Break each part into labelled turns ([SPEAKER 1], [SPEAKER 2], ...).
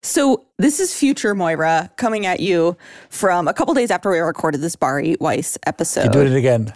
[SPEAKER 1] So this is future Moira coming at you from a couple days after we recorded this Bari Weiss episode.
[SPEAKER 2] You doing it again.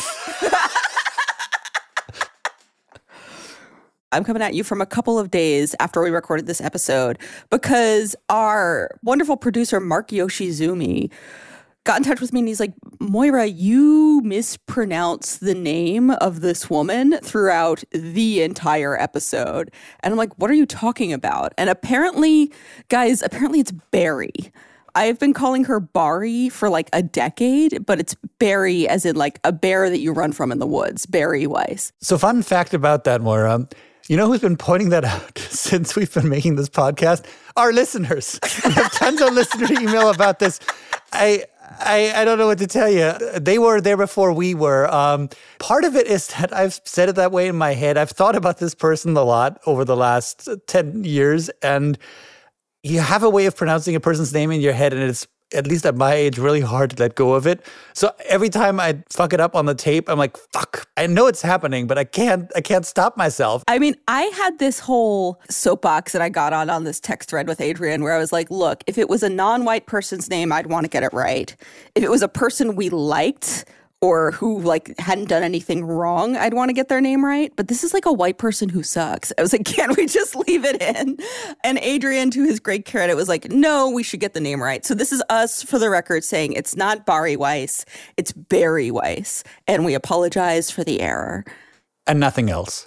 [SPEAKER 1] I'm coming at you from a couple of days after we recorded this episode because our wonderful producer, Mark Yoshizumi, got in touch with me and he's like, Moira, you mispronounce the name of this woman throughout the entire episode. And I'm like, what are you talking about? And apparently it's Barry. I've been calling her Bari for like a decade, but it's Barry as in like a bear that you run from in the woods, Bari Weiss.
[SPEAKER 2] So fun fact about that, Moira. You know who's been pointing that out since we've been making this podcast? Our listeners. We have tons of listener email about this. I don't know what to tell you. They were there before we were. Part of it is that I've said it that way in my head. I've thought about this person a lot over the last 10 years, and you have a way of pronouncing a person's name in your head, and it's, at least at my age, really hard to let go of it. So every time I fuck it up on the tape, I'm like, fuck, I know it's happening, but I can't stop myself.
[SPEAKER 1] I mean, I had this whole soapbox that I got on this text thread with Adrian where I was like, look, if it was a non-white person's name, I'd want to get it right. If it was a person we liked or who like hadn't done anything wrong, I'd want to get their name right. But this is like a white person who sucks. I was like, can't we just leave it in? And Adrian, to his great credit, was like, no, we should get the name right. So this is us, for the record, saying it's not Bari Weiss, it's Barry Weiss. And we apologize for the error.
[SPEAKER 2] And nothing else.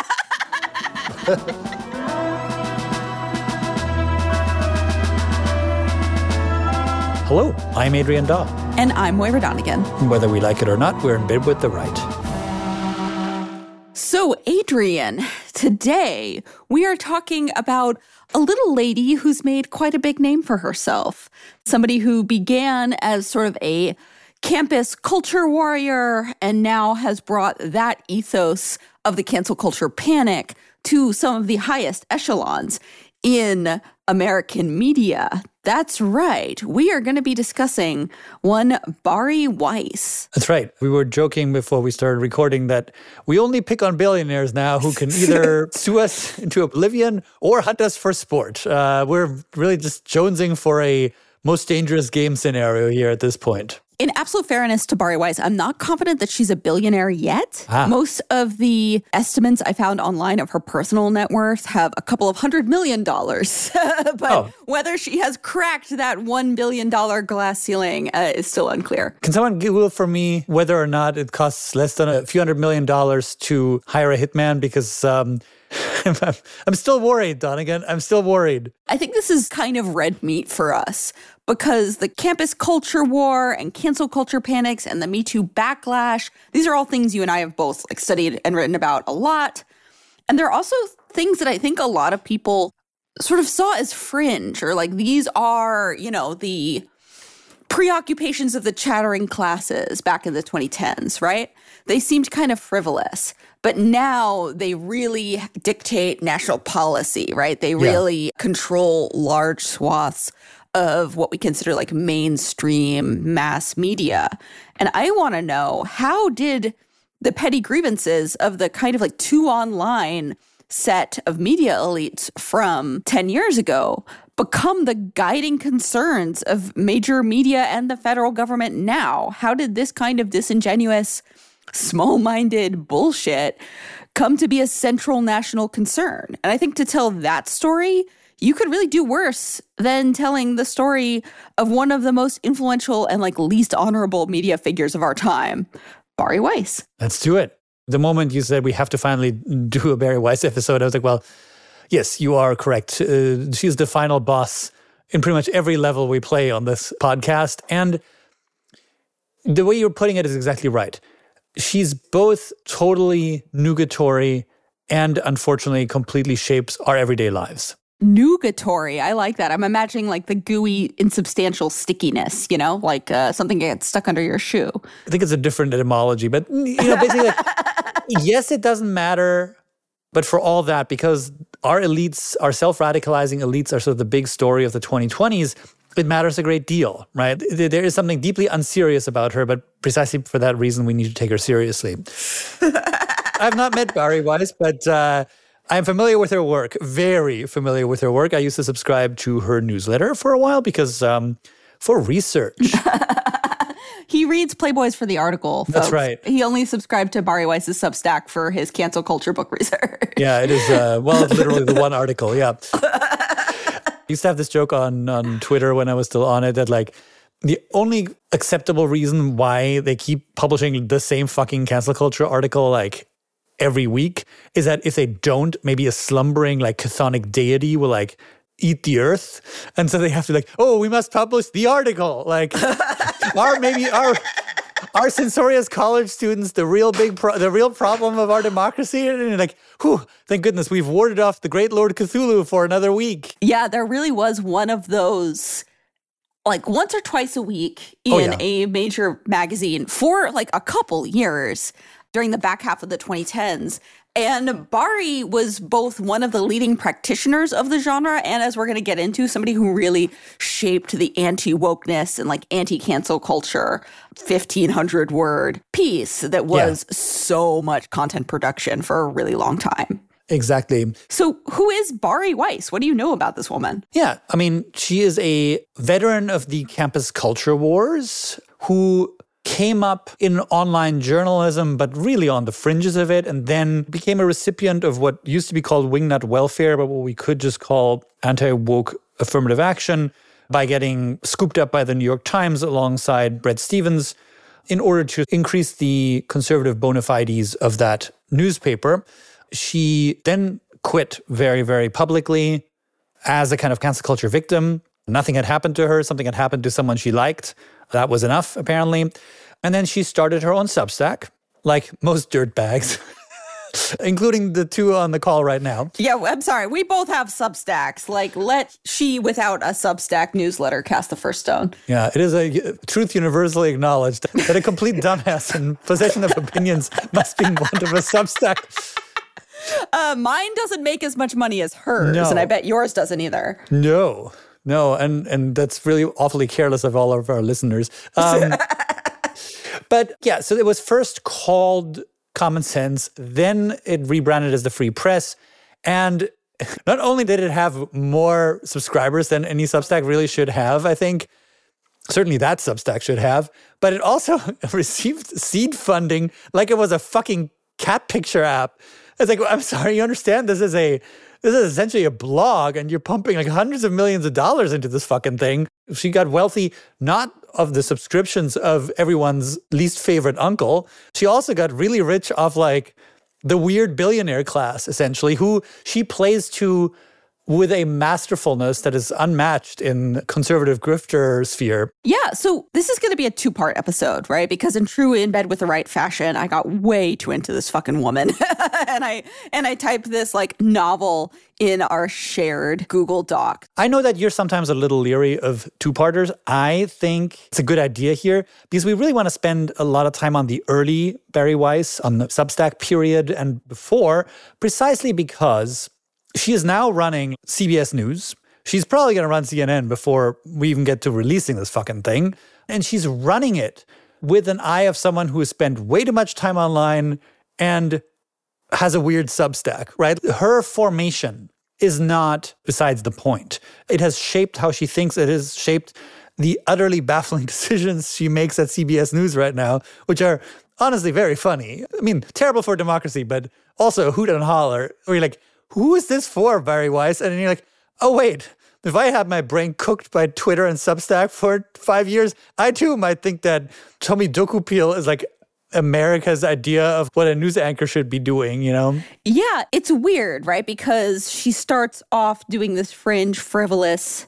[SPEAKER 2] Hello, I'm Adrian Daw.
[SPEAKER 1] And I'm Moira Donegan.
[SPEAKER 2] Whether we like it or not, we're in bed with the right.
[SPEAKER 1] So, Adrian, today we are talking about a little lady who's made quite a big name for herself. Somebody who began as sort of a campus culture warrior and now has brought that ethos of the cancel culture panic to some of the highest echelons in American media. That's right. We are going to be discussing one Bari Weiss.
[SPEAKER 2] That's right. We were joking before we started recording that we only pick on billionaires now who can either sue us into oblivion or hunt us for sport. We're really just jonesing for a most dangerous game scenario here at this point.
[SPEAKER 1] In absolute fairness to Bari Weiss, I'm not confident that she's a billionaire yet. Most of the estimates I found online of her personal net worth have a couple of $100 million. But whether she has cracked that $1 billion glass ceiling is still unclear.
[SPEAKER 2] Can someone Google for me whether or not it costs less than a few $100 million to hire a hitman? Because I'm still worried, Donegan. I'm still worried.
[SPEAKER 1] I think this is kind of red meat for us because the campus culture war and cancel culture panics and the Me Too backlash, these are all things you and I have both studied and written about a lot. And they're also things that I think a lot of people sort of saw as fringe or like these are, the preoccupations of the chattering classes back in the 2010s, right? They seemed kind of frivolous. But now they really dictate national policy, right? They really control large swaths of what we consider like mainstream mass media. And I want to know, how did the petty grievances of the kind of like too online set of media elites from 10 years ago become the guiding concerns of major media and the federal government now? How did this kind of disingenuous, small-minded bullshit come to be a central national concern? And I think to tell that story, you could really do worse than telling the story of one of the most influential and like least honorable media figures of our time, Bari Weiss.
[SPEAKER 2] Let's do it. The moment you said we have to finally do a Bari Weiss episode, I was like, well, yes, you are correct. She's the final boss in pretty much every level we play on this podcast. And the way you're putting it is exactly right. She's both totally nugatory and unfortunately completely shapes our everyday lives.
[SPEAKER 1] Nugatory. I like that. I'm imagining like the gooey, insubstantial stickiness, like something gets stuck under your shoe.
[SPEAKER 2] I think it's a different etymology, but basically, yes, it doesn't matter. But for all that, because our elites, our self-radicalizing elites are sort of the big story of the 2020s, it matters a great deal, right? There is something deeply unserious about her, but precisely for that reason, we need to take her seriously. I've not met Bari Weiss, but I'm familiar with her work, very familiar with her work. I used to subscribe to her newsletter for a while because for research.
[SPEAKER 1] He reads Playboys for the article, folks.
[SPEAKER 2] That's right.
[SPEAKER 1] He only subscribed to Bari Weiss's Substack for his cancel culture book research.
[SPEAKER 2] Yeah, it is. It's literally the one article. Yeah. I used to have this joke on Twitter when I was still on it that like the only acceptable reason why they keep publishing the same fucking cancel culture article like every week is that if they don't, maybe a slumbering like chthonic deity will like eat the earth, and so they have to like, oh, we must publish the article. Like, our censorious college students the real problem of our democracy? And you're like, whew, thank goodness we've warded off the great Lord Cthulhu for another week.
[SPEAKER 1] Yeah, there really was one of those, like once or twice a week in a major magazine for like a couple years during the back half of the 2010s. And Bari was both one of the leading practitioners of the genre and, as we're going to get into, somebody who really shaped the anti-wokeness and like anti-cancel culture 1,500-word piece that was so much content production for a really long time.
[SPEAKER 2] Exactly.
[SPEAKER 1] So who is Bari Weiss? What do you know about this woman?
[SPEAKER 2] Yeah, I mean, she is a veteran of the campus culture wars who came up in online journalism, but really on the fringes of it, and then became a recipient of what used to be called wingnut welfare, but what we could just call anti-woke affirmative action by getting scooped up by the New York Times alongside Bret Stephens in order to increase the conservative bona fides of that newspaper. She then quit very, very publicly as a kind of cancel culture victim. Nothing had happened to her. Something had happened to someone she liked. That was enough, apparently. And then she started her own Substack, like most dirtbags, including the two on the call right now.
[SPEAKER 1] Yeah, I'm sorry. We both have Substacks. Like, let she without a Substack newsletter cast the first stone.
[SPEAKER 2] Yeah, it is a truth universally acknowledged that a complete dumbass in possession of opinions must be one of a Substack.
[SPEAKER 1] Mine doesn't make as much money as hers, and I bet yours doesn't either.
[SPEAKER 2] No, and that's really awfully careless of all of our listeners. But yeah, so it was first called Common Sense, then it rebranded as the Free Press, and not only did it have more subscribers than any Substack really should have, I think, certainly that Substack should have, but it also received seed funding like it was a fucking cat picture app. It's like, I'm sorry, you understand this is essentially a blog and you're pumping like hundreds of millions of dollars into this fucking thing. She got wealthy not of the subscriptions of everyone's least favorite uncle. She also got really rich off like the weird billionaire class, essentially, who she plays to with a masterfulness that is unmatched in conservative grifter sphere.
[SPEAKER 1] Yeah, so this is going to be a two-part episode, right? Because in true In Bed with the Right fashion, I got way too into this fucking woman. and I typed this like novel in our shared Google Doc.
[SPEAKER 2] I know that you're sometimes a little leery of two-parters. I think it's a good idea here because we really want to spend a lot of time on the early Bari Weiss, on the Substack period and before, precisely because she is now running CBS News. She's probably going to run CNN before we even get to releasing this fucking thing. And she's running it with an eye of someone who has spent way too much time online and has a weird Substack, right? Her formation is not besides the point. It has shaped how she thinks. It has shaped the utterly baffling decisions she makes at CBS News right now, which are honestly very funny. I mean, terrible for democracy, but also hoot and holler. Where you're like, who is this for, Bari Weiss? And then you're like, oh, wait, if I had my brain cooked by Twitter and Substack for 5 years, I too might think that Tommy Dokupil is like America's idea of what a news anchor should be doing, you know?
[SPEAKER 1] Yeah, it's weird, right? Because she starts off doing this fringe, frivolous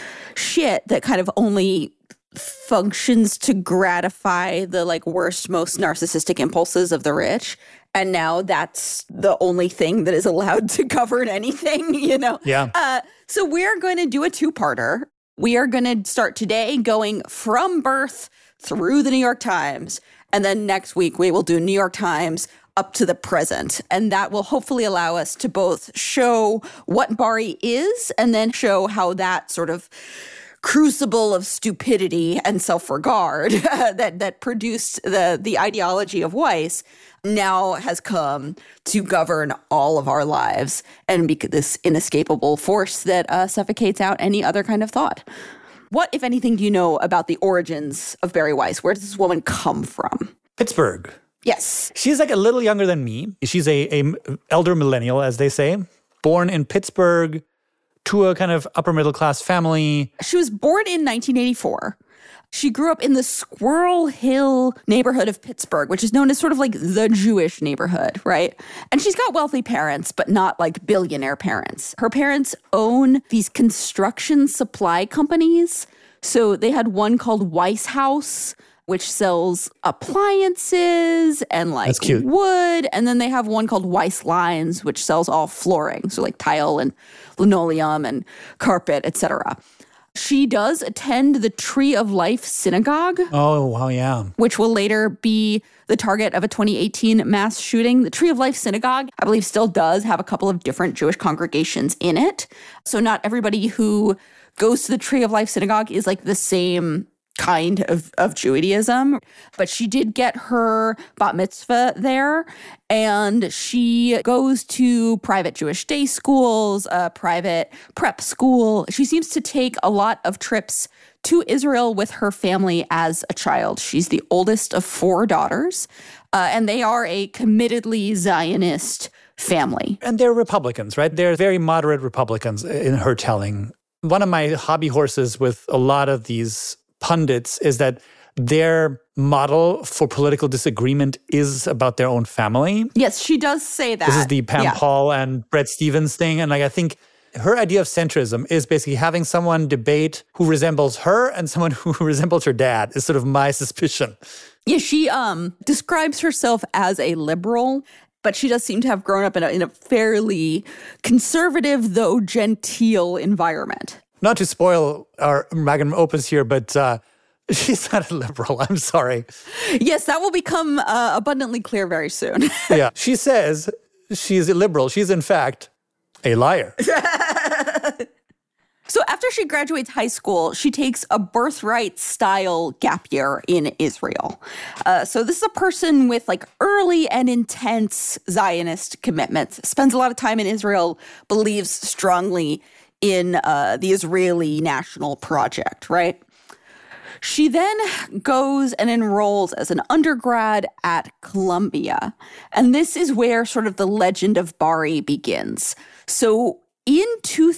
[SPEAKER 1] shit that kind of only functions to gratify the like worst, most narcissistic impulses of the rich. And now that's the only thing that is allowed to govern anything, you know?
[SPEAKER 2] Yeah.
[SPEAKER 1] So we're going to do a two-parter. We are going to start today going from birth through the New York Times. And then next week we will do New York Times up to the present. And that will hopefully allow us to both show what Bari is and then show how that sort of crucible of stupidity and self-regard that produced the ideology of Weiss now has come to govern all of our lives and be this inescapable force that suffocates out any other kind of thought. What, if anything, do you know about the origins of Bari Weiss? Where does this woman come from?
[SPEAKER 2] Pittsburgh.
[SPEAKER 1] Yes.
[SPEAKER 2] She's like a little younger than me. She's a elder millennial, as they say, born in Pittsburgh to a kind of upper middle class family.
[SPEAKER 1] She was born in 1984. She grew up in the Squirrel Hill neighborhood of Pittsburgh, which is known as sort of like the Jewish neighborhood, right? And she's got wealthy parents, but not like billionaire parents. Her parents own these construction supply companies. So they had one called Weiss House, which sells appliances and like wood. And then they have one called Weiss Lines, which sells all flooring. So like tile and linoleum and carpet, etc. She does attend the Tree of Life Synagogue.
[SPEAKER 2] Oh, wow, yeah.
[SPEAKER 1] Which will later be the target of a 2018 mass shooting. The Tree of Life Synagogue, I believe, still does have a couple of different Jewish congregations in it. So not everybody who goes to the Tree of Life Synagogue is like the same kind of Judaism, but she did get her bat mitzvah there, and she goes to private Jewish day schools, a private prep school. She seems to take a lot of trips to Israel with her family as a child. She's the oldest of 4 daughters, and they are a committedly Zionist family.
[SPEAKER 2] And they're Republicans, right? They're very moderate Republicans in her telling. One of my hobby horses with a lot of these pundits is that their model for political disagreement is about their own family.
[SPEAKER 1] Yes, she does say that.
[SPEAKER 2] This is the Pam Paul and Bret Stephens thing. And like, I think her idea of centrism is basically having someone debate who resembles her and someone who resembles her dad is sort of my suspicion.
[SPEAKER 1] Yeah, she describes herself as a liberal, but she does seem to have grown up in a fairly conservative, though genteel environment.
[SPEAKER 2] Not to spoil our magnum opus here, but she's not a liberal. I'm sorry.
[SPEAKER 1] Yes, that will become abundantly clear very soon.
[SPEAKER 2] Yeah. She says she's a liberal. She's, in fact, a liar.
[SPEAKER 1] So after she graduates high school, she takes a birthright-style gap year in Israel. So this is a person with like early and intense Zionist commitments, spends a lot of time in Israel, believes strongly in the Israeli national project, right? She then goes and enrolls as an undergrad at Columbia. And this is where sort of the legend of Bari begins. So in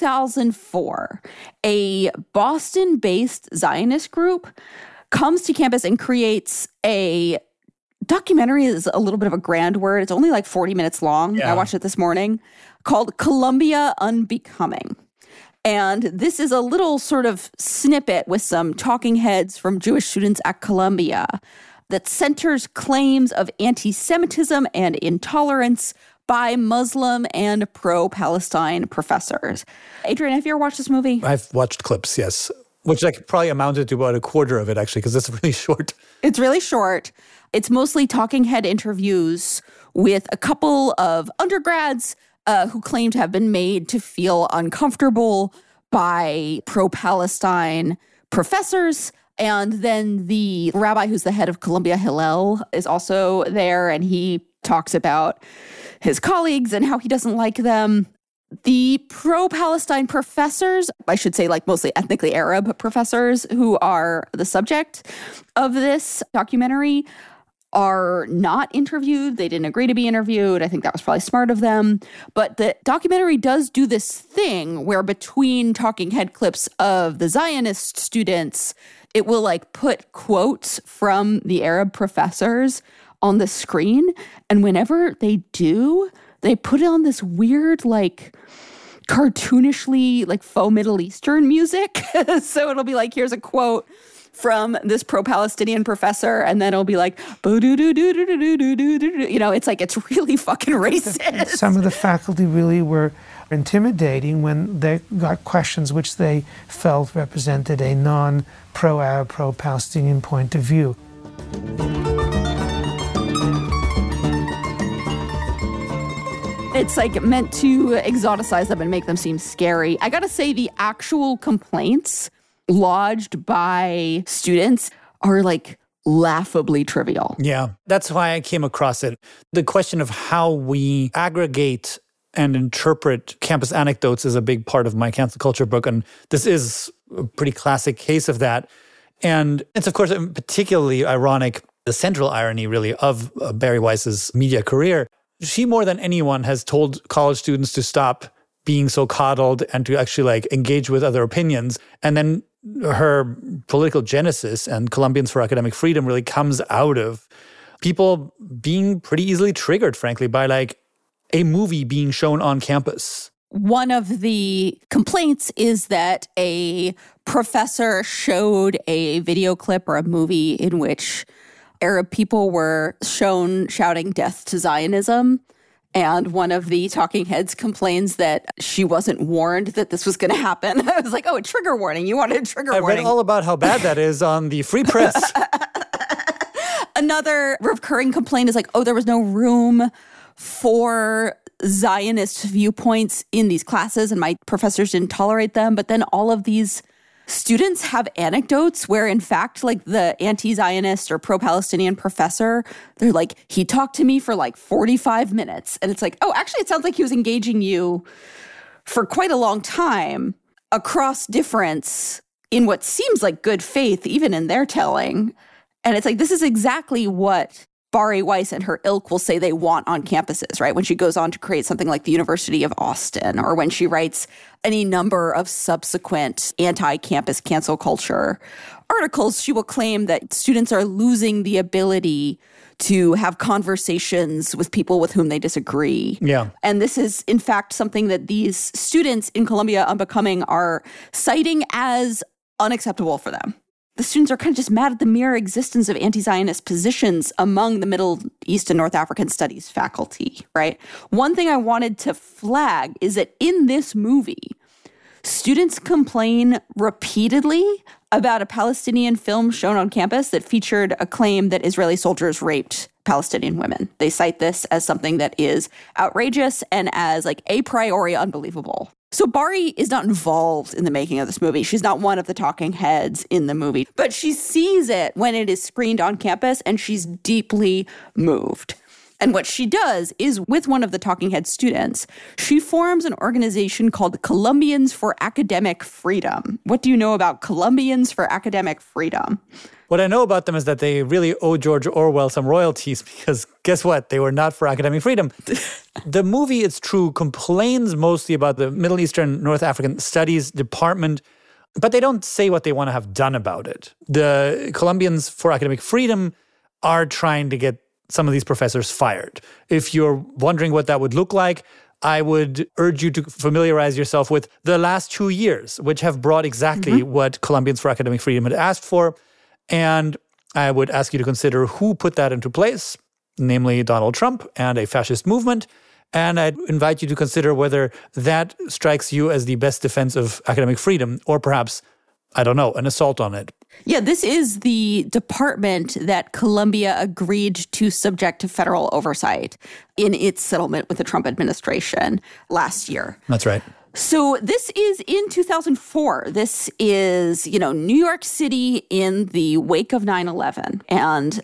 [SPEAKER 1] 2004, a Boston-based Zionist group comes to campus and creates a documentary. Is a little bit of a grand word. It's only like 40 minutes long. Yeah. I watched it this morning, called Columbia Unbecoming. And this is a little sort of snippet with some talking heads from Jewish students at Columbia that centers claims of anti-Semitism and intolerance by Muslim and pro-Palestine professors. Adrian, have you ever watched this movie?
[SPEAKER 2] I've watched clips, yes, which like probably amounted to about a quarter of it, actually, because it's really short.
[SPEAKER 1] It's really short. It's mostly talking head interviews with a couple of undergrads who claim to have been made to feel uncomfortable by pro-Palestine professors. And then the rabbi who's the head of Columbia, Hillel, is also there, and he talks about his colleagues and how he doesn't like them. The pro-Palestine professors, I should say like mostly ethnically Arab professors who are the subject of this documentary, are not interviewed. They didn't agree to be interviewed. I think that was probably smart of them. But the documentary does do this thing where between talking head clips of the Zionist students, it will like put quotes from the Arab professors on the screen. And whenever they do, they put it on this weird like cartoonishly like faux Middle Eastern music. So it'll be like, here's a quote from this pro-Palestinian professor, and then it'll be like, you know, it's like, it's really fucking racist.
[SPEAKER 3] Some of the faculty really were intimidating when they got questions which they felt represented a non-pro-Arab, pro-Palestinian point of view.
[SPEAKER 1] It's like meant to exoticize them and make them seem scary. I gotta say, the actual complaints lodged by students are like laughably trivial.
[SPEAKER 2] Yeah, that's why I came across it. The question of how we aggregate and interpret campus anecdotes is a big part of my cancel culture book. And this is a pretty classic case of that. And it's, of course, particularly ironic, the central irony, really, of Bari Weiss's media career. She, more than anyone, has told college students to stop being so coddled and to actually like engage with other opinions. And then her political genesis and Columbians for Academic Freedom really comes out of people being pretty easily triggered, frankly, by like a movie being shown on campus.
[SPEAKER 1] One of the complaints is that a professor showed a video clip or a movie in which Arab people were shown shouting death to Zionism. And one of the talking heads complains that she wasn't warned that this was going to happen. I was like, oh, a trigger warning. You wanted a trigger warning.
[SPEAKER 2] I read all about how bad that is on the Free Press.
[SPEAKER 1] Another recurring complaint is like, oh, there was no room for Zionist viewpoints in these classes and my professors didn't tolerate them. But then all of these students have anecdotes where, in fact, like the anti-Zionist or pro-Palestinian professor, they're like, he talked to me for like 45 minutes. And it's like, oh, actually, it sounds like he was engaging you for quite a long time across difference in what seems like good faith, even in their telling. And it's like, this is exactly what Bari Weiss and her ilk will say they want on campuses, right? When she goes on to create something like the University of Austin, or when she writes any number of subsequent anti-campus cancel culture articles, she will claim that students are losing the ability to have conversations with people with whom they disagree.
[SPEAKER 2] Yeah.
[SPEAKER 1] And this is, in fact, something that these students in Columbia Unbecoming are citing as unacceptable for them. The students are kind of just mad at the mere existence of anti-Zionist positions among the Middle East and North African Studies faculty, right? One thing I wanted to flag is that in this movie, students complain repeatedly about a Palestinian film shown on campus that featured a claim that Israeli soldiers raped Palestinian women. They cite this as something that is outrageous and as like a priori unbelievable. So Bari is not involved in the making of this movie. She's not one of the talking heads in the movie, but she sees it when it is screened on campus and she's deeply moved. And what she does is, with one of the talking head students, she forms an organization called Columbians for Academic Freedom. What do you know about Columbians for Academic Freedom?
[SPEAKER 2] What I know about them is that they really owe George Orwell some royalties because guess what? They were not for academic freedom. The movie, it's true, complains mostly about the Middle Eastern North African Studies Department, but they don't say what they want to have done about it. The Columbians for Academic Freedom are trying to get some of these professors fired. If you're wondering what that would look like, I would urge you to familiarize yourself with the last 2 years, which have brought exactly what Columbians for Academic Freedom had asked for. And I would ask you to consider who put that into place, namely Donald Trump and a fascist movement. And I'd invite you to consider whether that strikes you as the best defense of academic freedom, or perhaps, I don't know, an assault on it.
[SPEAKER 1] Yeah, this is the department that Columbia agreed to subject to federal oversight in its settlement with the Trump administration last year.
[SPEAKER 2] That's right.
[SPEAKER 1] So this is in 2004. This is, New York City in the wake of 9/11. And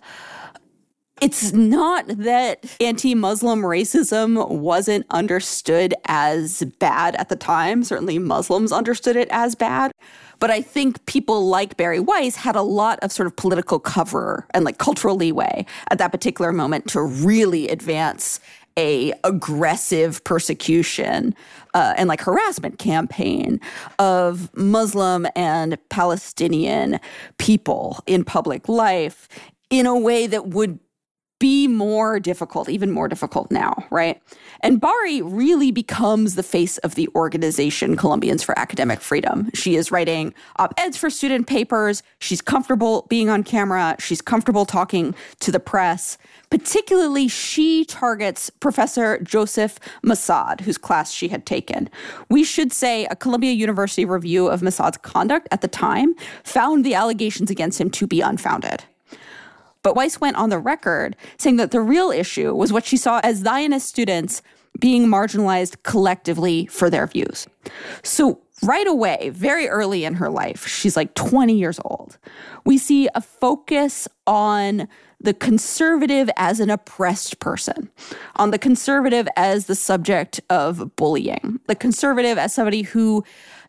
[SPEAKER 1] it's not that anti-Muslim racism wasn't understood as bad at the time. Certainly Muslims understood it as bad. But I think people like Bari Weiss had a lot of sort of political cover and like cultural leeway at that particular moment to really advance a aggressive persecution and like harassment campaign of Muslim and Palestinian people in public life in a way that would be more difficult, even more difficult now, right? And Bari really becomes the face of the organization Columbians for Academic Freedom. She is writing op-eds for student papers. She's comfortable being on camera. She's comfortable talking to the press. Particularly, she targets Professor Joseph Massad, whose class she had taken. We should say a Columbia University review of Massad's conduct at the time found the allegations against him to be unfounded. But Weiss went on the record saying that the real issue was what she saw as Zionist students being marginalized collectively for their views. So right away, very early in her life, she's like 20 years old, we see a focus on the conservative as an oppressed person, on the conservative as the subject of bullying, the conservative as somebody who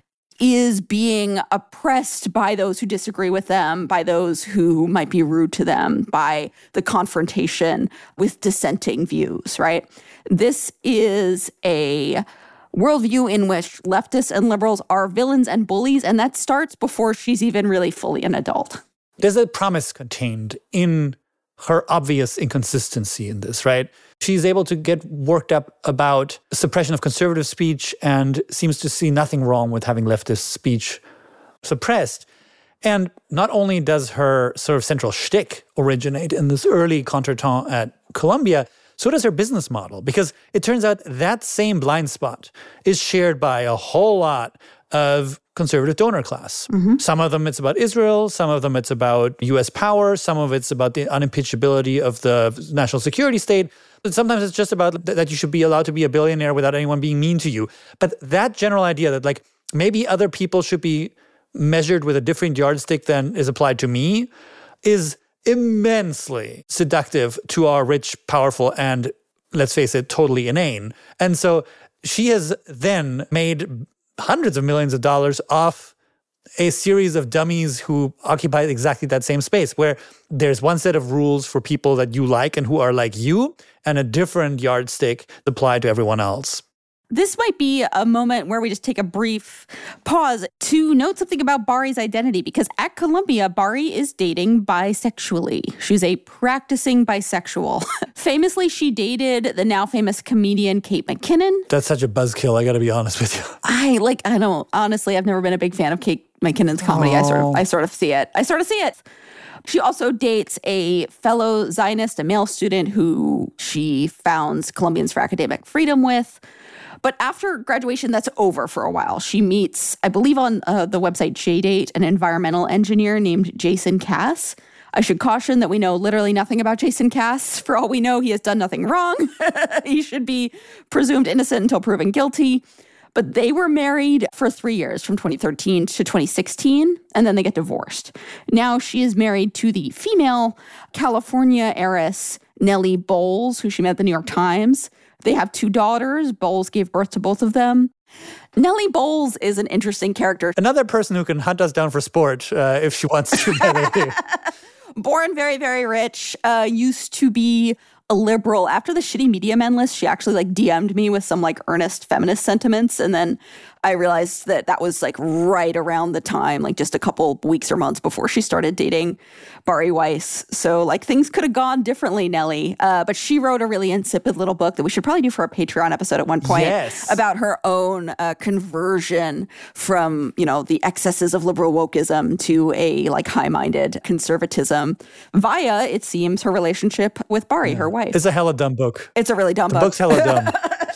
[SPEAKER 1] is being oppressed by those who disagree with them, by those who might be rude to them, by the confrontation with dissenting views, right? This is a worldview in which leftists and liberals are villains and bullies, and that starts before she's even really fully an adult.
[SPEAKER 2] There's a promise contained in her obvious inconsistency in this, right? She's able to get worked up about suppression of conservative speech and seems to see nothing wrong with having leftist speech suppressed. And not only does her sort of central shtick originate in this early contretemps at Columbia, so does her business model, because it turns out that same blind spot is shared by a whole lot of conservative donor class. Mm-hmm. Some of them it's about Israel, some of them it's about U.S. power, some of it's about the unimpeachability of the national security state. Sometimes it's just about that you should be allowed to be a billionaire without anyone being mean to you. But that general idea that like maybe other people should be measured with a different yardstick than is applied to me is immensely seductive to our rich, powerful, and let's face it, totally inane. And so she has then made hundreds of millions of dollars off a series of dummies who occupy exactly that same space, where there's one set of rules for people that you like and who are like you, and a different yardstick applied to everyone else.
[SPEAKER 1] This might be a moment where we just take a brief pause to note something about Bari's identity, because at Columbia, Bari is dating bisexually. She's a practicing bisexual. Famously, she dated the now famous comedian Kate McKinnon.
[SPEAKER 2] That's such a buzzkill, I gotta be honest with you.
[SPEAKER 1] Honestly, I've never been a big fan of Kate McKinnon's comedy. I sort of see it. She also dates a fellow Zionist, a male student who she founds Columbians for Academic Freedom with. But after graduation, that's over for a while. She meets, I believe on the website JDate, an environmental engineer named Jason Cass. I should caution that we know literally nothing about Jason Cass. For all we know, he has done nothing wrong. He should be presumed innocent until proven guilty. But they were married for 3 years, from 2013 to 2016, and then they get divorced. Now she is married to the female California heiress Nellie Bowles, who she met at the New York Times. They have 2 daughters. Bowles gave birth to both of them. Nellie Bowles is an interesting character.
[SPEAKER 2] Another person who can hunt us down for sport if she wants to.
[SPEAKER 1] Born very, very rich, used to be a liberal. After the Shitty Media Men list, she actually DM'd me with some earnest feminist sentiments. And then I realized that was right around the time, just a couple weeks or months before she started dating Bari Weiss. So things could have gone differently, Nellie. But she wrote a really insipid little book that we should probably do for a Patreon episode at one point.
[SPEAKER 2] Yes.
[SPEAKER 1] About her own conversion from, the excesses of liberal wokeism to a high-minded conservatism via, it seems, her relationship with Bari, her wife.
[SPEAKER 2] It's a hella dumb book.
[SPEAKER 1] It's a really dumb book.
[SPEAKER 2] The book's hella dumb.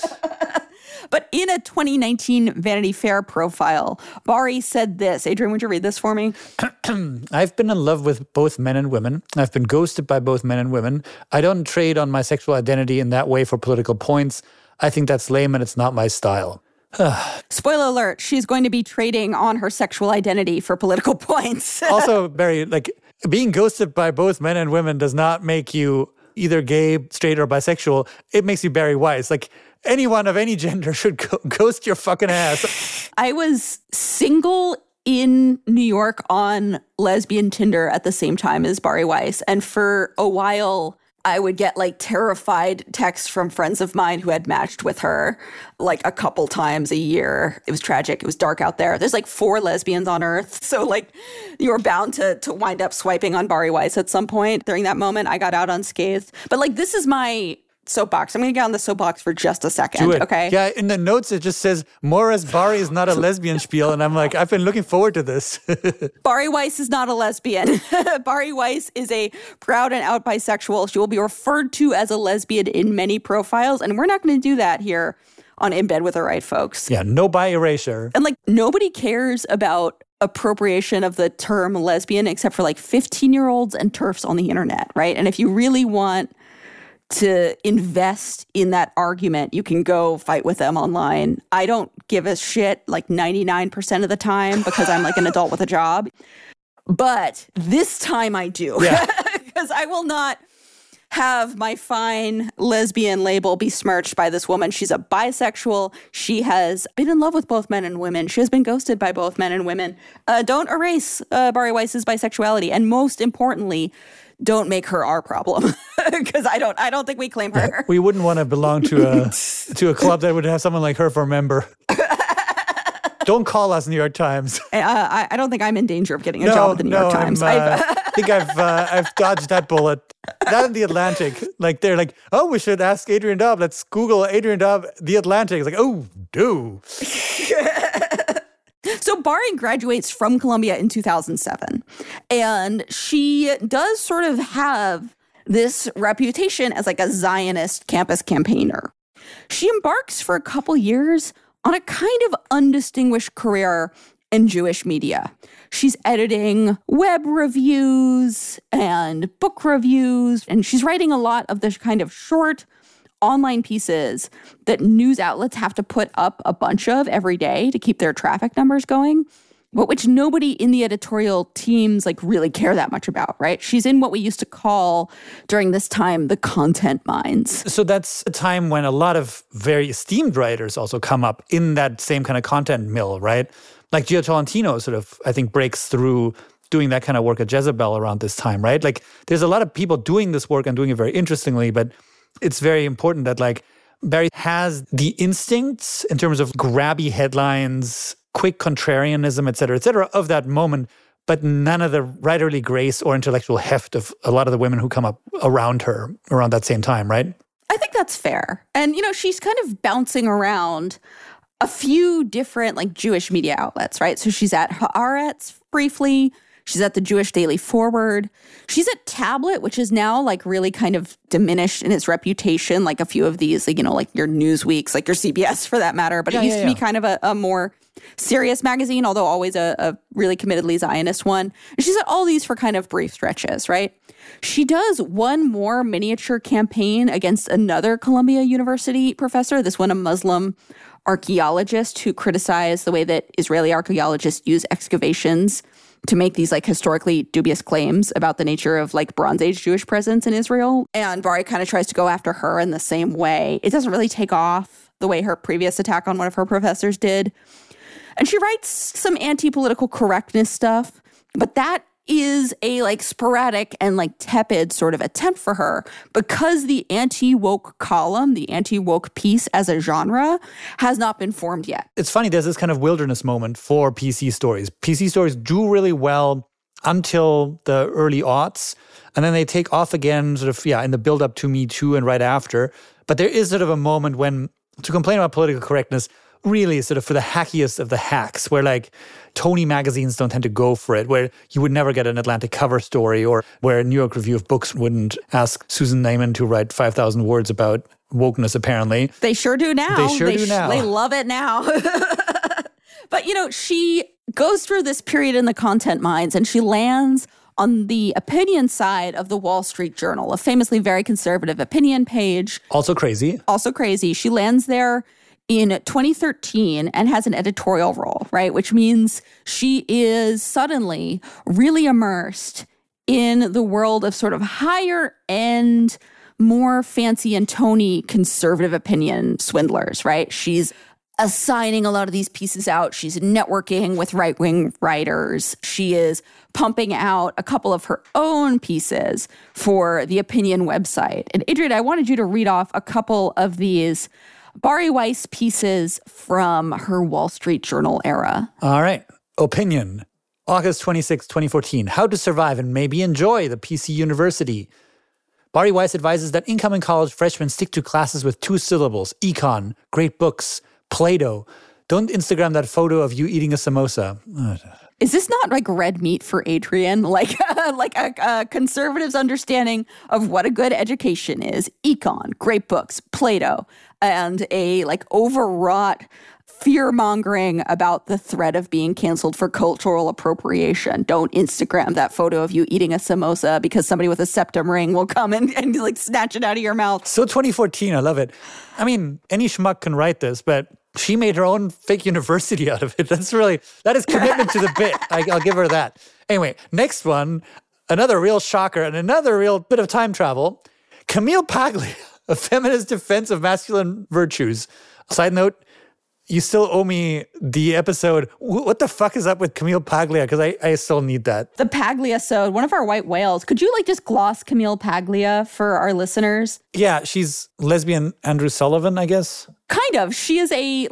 [SPEAKER 1] But in a 2019 Vanity Fair profile, Bari said this. Adrian, would you read this for me?
[SPEAKER 2] I've been in love with both men and women. I've been ghosted by both men and women. I don't trade on my sexual identity in that way for political points. I think that's lame and it's not my style.
[SPEAKER 1] Spoiler alert, she's going to be trading on her sexual identity for political points.
[SPEAKER 2] Also, Barry, being ghosted by both men and women does not make you either gay, straight, or bisexual. It makes you Bari Weiss. Anyone of any gender should ghost your fucking ass.
[SPEAKER 1] I was single in New York on lesbian Tinder at the same time as Bari Weiss. And for a while, I would get terrified texts from friends of mine who had matched with her a couple times a year. It was tragic. It was dark out there. There's 4 lesbians on Earth. So you were bound to wind up swiping on Bari Weiss at some point. During that moment, I got out unscathed. But this is my soapbox. I'm going to get on the soapbox for just a second, okay?
[SPEAKER 2] Yeah, in the notes it just says, Morris Bari is not a lesbian spiel, and I'm I've been looking forward to this.
[SPEAKER 1] Bari Weiss is not a lesbian. Bari Weiss is a proud and out bisexual. She will be referred to as a lesbian in many profiles, and we're not going to do that here on In Bed with the Right Folks.
[SPEAKER 2] Yeah, no bi erasure.
[SPEAKER 1] And nobody cares about appropriation of the term lesbian except for 15-year-olds and TERFs on the internet, right? And if you really want to invest in that argument, you can go fight with them online. I don't give a shit like 99% of the time because I'm like an adult with a job. But this time I do.
[SPEAKER 2] Yeah.
[SPEAKER 1] Because I will not have my fine lesbian label besmirched by this woman. She's a bisexual. She has been in love with both men and women. She has been ghosted by both men and women. Don't erase Bari Weiss's bisexuality. And most importantly, don't make her our problem. Because I don't think we claim her.
[SPEAKER 2] We wouldn't want to belong to a club that would have someone like her for a member. Don't call us, New York Times.
[SPEAKER 1] I don't think I'm in danger of getting a job at the New York Times.
[SPEAKER 2] I think I've dodged that bullet. Not in the Atlantic. Like they're like, oh, we should ask Adrian Daub. Let's Google Adrian Daub, the Atlantic. It's like, oh, do.
[SPEAKER 1] So Bari graduates from Columbia in 2007, and she does sort of have this reputation as like a Zionist campus campaigner. She embarks for a couple years on a kind of undistinguished career in Jewish media. She's editing web reviews and book reviews, and she's writing a lot of the kind of short online pieces that news outlets have to put up a bunch of every day to keep their traffic numbers going, but which nobody in the editorial teams like really care that much about, right? She's in what we used to call during this time the content mines.
[SPEAKER 2] So that's a time when a lot of very esteemed writers also come up in that same kind of content mill, right? Like Gio Tolentino sort of, I think, breaks through doing that kind of work at Jezebel around this time, right? Like there's a lot of people doing this work and doing it very interestingly, but it's very important that like Bari has the instincts in terms of grabby headlines, quick contrarianism, et cetera, of that moment, but none of the writerly grace or intellectual heft of a lot of the women who come up around her around that same time, right?
[SPEAKER 1] I think that's fair. And, you know, she's kind of bouncing around a few different like Jewish media outlets, right? So she's at Haaretz briefly. She's at the Jewish Daily Forward. She's at Tablet, which is now like really kind of diminished in its reputation, like a few of these, like, you know, like your Newsweeks, like your CBS for that matter. But it used to be kind of a more serious magazine, although always a really committedly Zionist one. And she's at all these for kind of brief stretches, right? She does one more miniature campaign against another Columbia University professor, this one a Muslim archaeologist who criticized the way that Israeli archaeologists use excavations to make these like historically dubious claims about the nature of like Bronze Age Jewish presence in Israel. And Bari kind of tries to go after her in the same way. It doesn't really take off the way her previous attack on one of her professors did. And she writes some anti-political correctness stuff, but that is a like sporadic and like tepid sort of attempt for her because the anti-woke column, the anti-woke piece as a genre has not been formed yet.
[SPEAKER 2] It's funny, there's this kind of wilderness moment for PC stories. PC stories do really well until the early aughts, and then they take off again sort of, in the build up to Me Too and right after. But there is sort of a moment when to complain about political correctness really sort of for the hackiest of the hacks, where like Tony magazines don't tend to go for it, where you would never get an Atlantic cover story, or where New York Review of Books wouldn't ask Susan Neiman to write 5,000 words about wokeness, apparently.
[SPEAKER 1] They sure do now.
[SPEAKER 2] They now.
[SPEAKER 1] They love it now. But, you know, she goes through this period in the content mines and she lands on the opinion side of the Wall Street Journal, a famously very conservative opinion page.
[SPEAKER 2] Also crazy.
[SPEAKER 1] She lands there in 2013 and has an editorial role, right? Which means she is suddenly really immersed in the world of sort of higher end, more fancy and Tony conservative opinion swindlers, right? She's assigning a lot of these pieces out. She's networking with right-wing writers. She is pumping out a couple of her own pieces for the opinion website. And Adrian, I wanted you to read off a couple of these Bari Weiss pieces from her Wall Street Journal era.
[SPEAKER 2] All right. Opinion. August 26, 2014. How to survive and maybe enjoy the PC University. Bari Weiss advises that incoming college freshmen stick to classes with 2 syllables. Econ, great books, Play-Doh. Don't Instagram that photo of you eating a samosa.
[SPEAKER 1] Is this not like red meat for Adrian? Like a conservative's understanding of what a good education is. Econ, great books, Play-Doh, and a like overwrought fear-mongering about the threat of being canceled for cultural appropriation. Don't Instagram that photo of you eating a samosa because somebody with a septum ring will come and like snatch it out of your mouth.
[SPEAKER 2] So 2014, I love it. I mean, any schmuck can write this, but she made her own fake university out of it. That is commitment to the bit. I'll give her that. Anyway, next one, another real shocker and another real bit of time travel. Camille Paglia, A Feminist Defense of Masculine Virtues. Side note, you still owe me the episode. What the fuck is up with Camille Paglia? Because I still need that.
[SPEAKER 1] The Paglia-sode, one of our white whales. Could you just gloss Camille Paglia for our listeners?
[SPEAKER 2] Yeah, she's lesbian Andrew Sullivan, I guess.
[SPEAKER 1] Kind of. She is a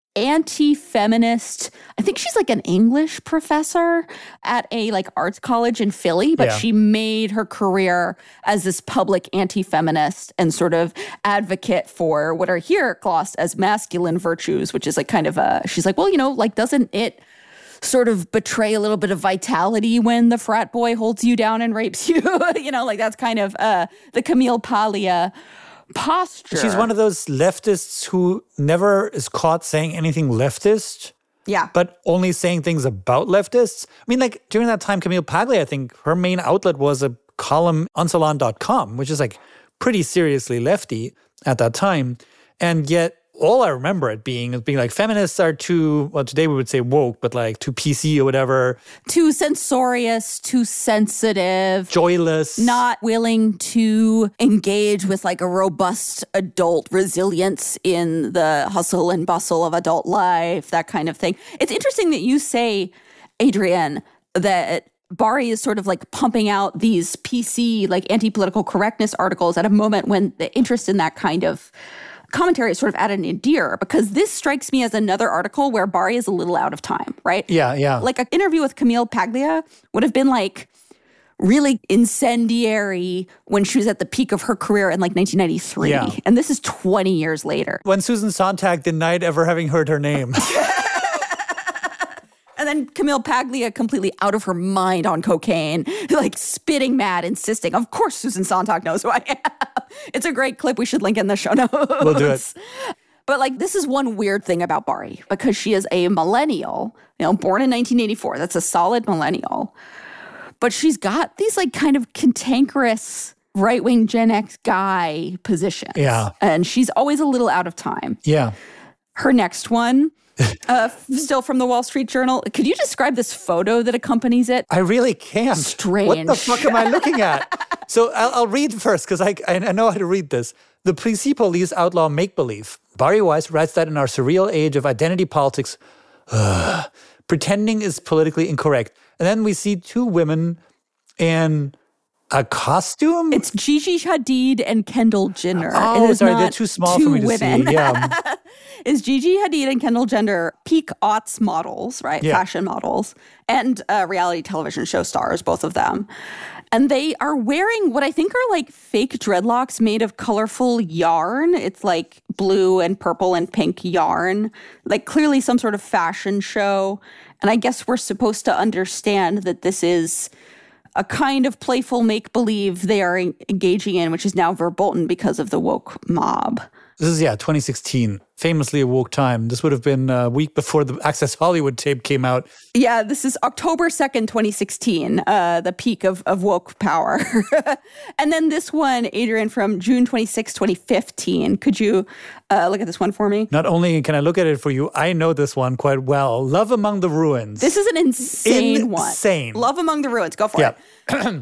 [SPEAKER 1] anti-feminist. I think she's an English professor at a arts college in Philly, but she made her career as this public anti-feminist and sort of advocate for what are here glossed as masculine virtues, which is she's doesn't it sort of betray a little bit of vitality when the frat boy holds you down and rapes you? That's kind of the Camille Paglia posture.
[SPEAKER 2] She's one of those leftists who never is caught saying anything leftist.
[SPEAKER 1] Yeah.
[SPEAKER 2] But only saying things about leftists. I mean, during that time, Camille Paglia, I think her main outlet was a column on Salon.com, which is pretty seriously lefty at that time. And yet, all I remember it being is being feminists are too, well, today we would say woke, but too PC or whatever.
[SPEAKER 1] Too censorious, too sensitive.
[SPEAKER 2] Joyless.
[SPEAKER 1] Not willing to engage with a robust adult resilience in the hustle and bustle of adult life, that kind of thing. It's interesting that you say, Adrian, that Bari is sort of pumping out these PC, anti-political correctness articles at a moment when the interest in that kind of commentary is sort of at an nadir, because this strikes me as another article where Bari is a little out of time, right?
[SPEAKER 2] Yeah.
[SPEAKER 1] An interview with Camille Paglia would have been really incendiary when she was at the peak of her career in 1993.
[SPEAKER 2] Yeah.
[SPEAKER 1] And this is 20 years later.
[SPEAKER 2] When Susan Sontag denied ever having heard her name.
[SPEAKER 1] And then Camille Paglia, completely out of her mind on cocaine, spitting mad, insisting, of course Susan Sontag knows who I am. It's a great clip. We should link in the show notes.
[SPEAKER 2] We'll do it.
[SPEAKER 1] But this is one weird thing about Bari, because she is a millennial, born in 1984. That's a solid millennial. But she's got these kind of cantankerous right-wing Gen X guy positions.
[SPEAKER 2] Yeah.
[SPEAKER 1] And she's always a little out of time.
[SPEAKER 2] Yeah.
[SPEAKER 1] Her next one, still from the Wall Street Journal. Could you describe this photo that accompanies it?
[SPEAKER 2] I really can't.
[SPEAKER 1] Strange.
[SPEAKER 2] What the fuck am I looking at? So I'll read first, because I know how to read this. The PC police outlaw make-believe. Bari Weiss writes that in our surreal age of identity politics, pretending is politically incorrect. And then we see two women in a costume?
[SPEAKER 1] It's Gigi Hadid and Kendall Jenner.
[SPEAKER 2] Oh, sorry, they're too small for me to see. Yeah.
[SPEAKER 1] It's Gigi Hadid and Kendall Jenner, peak aughts models, right?
[SPEAKER 2] Yeah.
[SPEAKER 1] Fashion models, and reality television show stars, both of them. And they are wearing what I think are fake dreadlocks made of colorful yarn. It's blue and purple and pink yarn, clearly some sort of fashion show. And I guess we're supposed to understand that this is a kind of playful make-believe they are engaging in, which is now verboten because of the woke mob.
[SPEAKER 2] This is, 2016. Famously a woke time. This would have been a week before the Access Hollywood tape came out.
[SPEAKER 1] Yeah, this is October 2nd, 2016, the peak of woke power. And then this one, Adrian, from June 26, 2015. Could you look at this one for me?
[SPEAKER 2] Not only can I look at it for you, I know this one quite well. Love Among the Ruins.
[SPEAKER 1] This is an insane one.
[SPEAKER 2] Insane.
[SPEAKER 1] Love Among the Ruins. Go for it.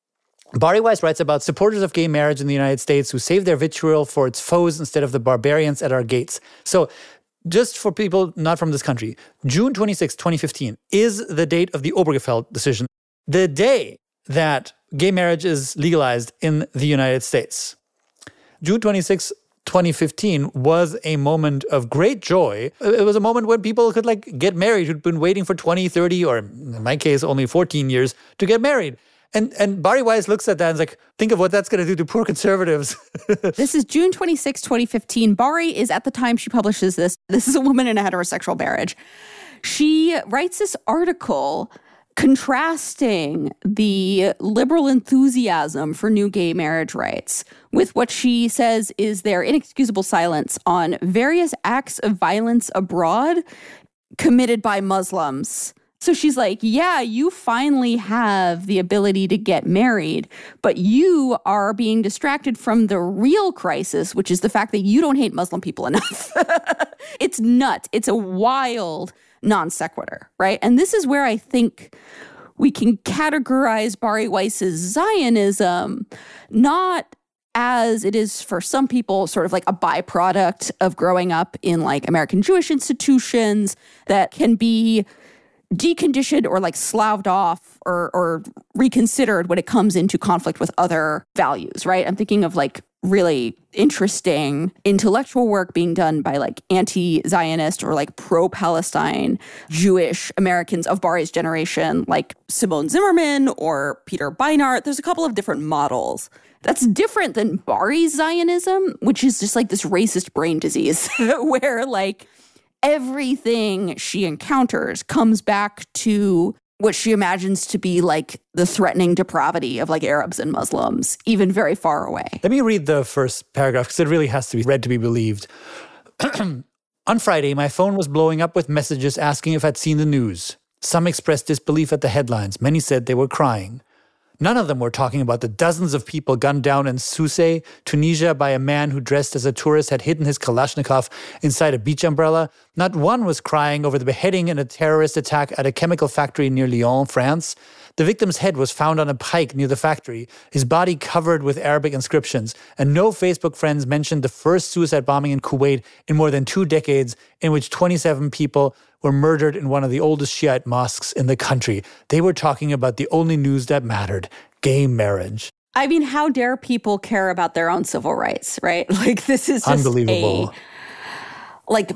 [SPEAKER 2] Bari Weiss writes about supporters of gay marriage in the United States who save their vitriol for its foes instead of the barbarians at our gates. So just for people not from this country, June 26, 2015 is the date of the Obergefell decision, the day that gay marriage is legalized in the United States. June 26, 2015 was a moment of great joy. It was a moment when people could get married who'd been waiting for 20, 30, or in my case, only 14 years to get married. And Bari Weiss looks at that and is think of what that's going to do to poor conservatives.
[SPEAKER 1] This is June 26, 2015. Bari is, at the time she publishes this is a woman in a heterosexual marriage. She writes this article contrasting the liberal enthusiasm for new gay marriage rights with what she says is their inexcusable silence on various acts of violence abroad committed by Muslims So she's like, yeah, you finally have the ability to get married, but you are being distracted from the real crisis, which is the fact that you don't hate Muslim people enough. It's nuts. It's a wild non sequitur, right? And this is where I think we can categorize Bari Weiss's Zionism, not as it is for some people, sort of like a byproduct of growing up in like American Jewish institutions that can be deconditioned or like slaved off or reconsidered when it comes into conflict with other values, right? I'm thinking of like really interesting intellectual work being done by like anti-Zionist or like pro-Palestine Jewish Americans of Bari's generation, like Simone Zimmerman or Peter Beinart. There's a couple of different models. That's different than Bari's Zionism, which is just like this racist brain disease where like everything she encounters comes back to what she imagines to be like the threatening depravity of like Arabs and Muslims, even very far away.
[SPEAKER 2] Let me read the first paragraph because it really has to be read to be believed. On Friday, my phone was blowing up with messages asking if I'd seen the news. Some expressed disbelief at the headlines. Many said they were crying. None of them were talking about the dozens of people gunned down in Sousse, Tunisia, by a man who dressed as a tourist had hidden his Kalashnikov inside a beach umbrella. Not one was crying over the beheading in a terrorist attack at a chemical factory near Lyon, France. The victim's head was found on a pike near the factory, his body covered with Arabic inscriptions, and no Facebook friends mentioned the first suicide bombing in Kuwait in more than 2 decades, in which 27 people were murdered in one of the oldest Shiite mosques in the country. They were talking about the only news that mattered, gay marriage.
[SPEAKER 1] I mean, how dare people care about their own civil rights, right? Like, this is just
[SPEAKER 2] unbelievable.
[SPEAKER 1] Like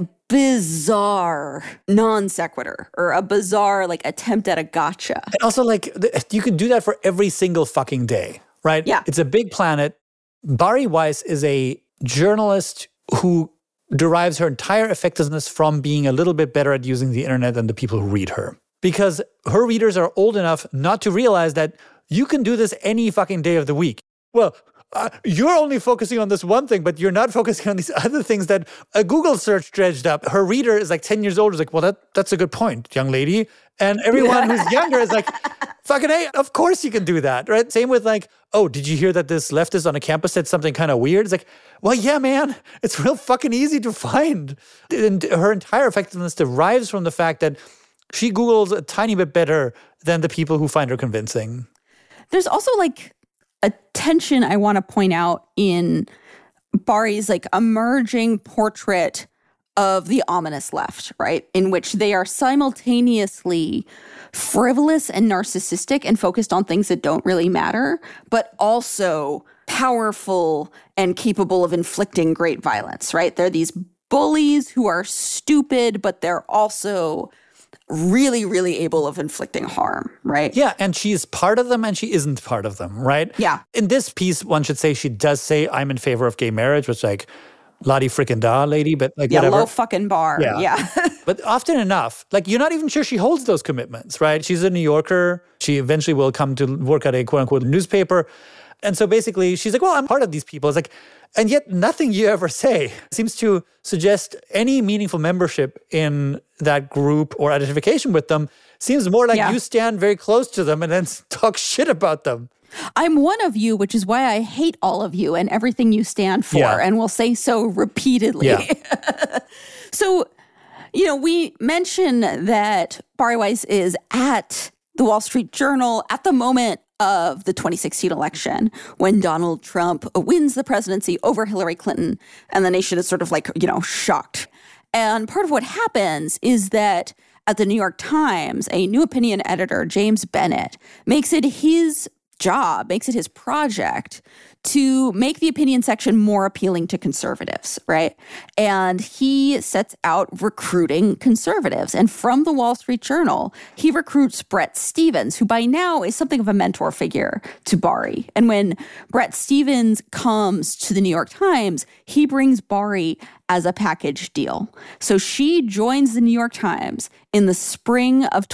[SPEAKER 1] bizarre non sequitur or a bizarre like attempt at a gotcha.
[SPEAKER 2] And also like you could do that for every single fucking day, right?
[SPEAKER 1] Yeah.
[SPEAKER 2] It's a big planet. Bari Weiss is a journalist who derives her entire effectiveness from being a little bit better at using the internet than the people who read her. Because her readers are old enough not to realize that you can do this any fucking day of the week. Well, you're only focusing on this one thing, but you're not focusing on these other things that a Google search dredged up. Her reader is like 10 years old. Is like, well, that's a good point, young lady. And everyone who's younger is like, fucking hey, of course you can do that, right? Same with like, oh, did you hear that this leftist on a campus said something kind of weird? It's like, well, yeah, man, it's real fucking easy to find. And her entire effectiveness derives from the fact that she Googles a tiny bit better than the people who find her convincing.
[SPEAKER 1] There's also like a tension I want to point out in Bari's like emerging portrait of the ominous left, right? In which they are simultaneously frivolous and narcissistic and focused on things that don't really matter, but also powerful and capable of inflicting great violence, right? They're these bullies who are stupid, but they're also really, really able of inflicting harm, right?
[SPEAKER 2] Yeah, and she's part of them and she isn't part of them, right?
[SPEAKER 1] Yeah.
[SPEAKER 2] In this piece, one should say she does say, I'm in favor of gay marriage, which like, la-di frickin' da, lady, but like whatever.
[SPEAKER 1] Low fucking bar, yeah.
[SPEAKER 2] But often enough, like you're not even sure she holds those commitments, right? She's a New Yorker. She eventually will come to work at a quote-unquote newspaper. And so basically she's like, well, I'm part of these people. It's like, and yet nothing you ever say seems to suggest any meaningful membership in that group or identification with them. Seems more like you stand very close to them and then talk shit about them.
[SPEAKER 1] I'm one of you, which is why I hate all of you and everything you stand for, and will say so repeatedly. Yeah. So, you know, we mentioned that Bari Weiss is at the Wall Street Journal at the moment of the 2016 election when Donald Trump wins the presidency over Hillary Clinton, and the nation is sort of like, you know, shocked. And part of what happens is that at the New York Times, a new opinion editor, James Bennett, makes it his job, makes it his project to make the opinion section more appealing to conservatives, right? And he sets out recruiting conservatives. And from the Wall Street Journal, he recruits Bret Stephens, who by now is something of a mentor figure to Bari. And when Bret Stephens comes to the New York Times, he brings Bari as a package deal. So she joins the New York Times in the spring of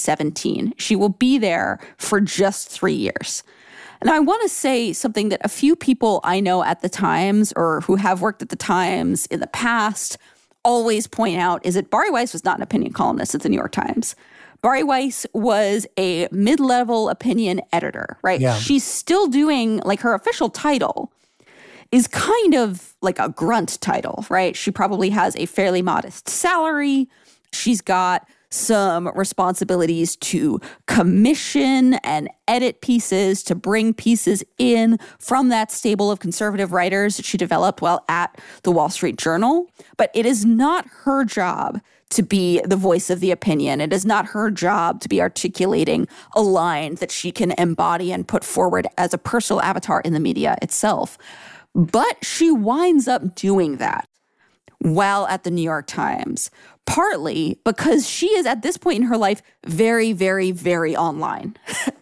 [SPEAKER 1] 2017. She will be there for just 3 years. And I want to say something that a few people I know at the Times or who have worked at the Times in the past always point out is that Bari Weiss was not an opinion columnist at the New York Times. Bari Weiss was a mid-level opinion editor, right?
[SPEAKER 2] Yeah.
[SPEAKER 1] She's still doing, like, her official title is kind of like a grunt title, right? She probably has a fairly modest salary. She's got some responsibilities to commission and edit pieces, to bring pieces in from that stable of conservative writers that she developed while at the Wall Street Journal. But it is not her job to be the voice of the opinion. It is not her job to be articulating a line that she can embody and put forward as a personal avatar in the media itself. But she winds up doing that while at the New York Times, partly because she is at this point in her life very, very, very online.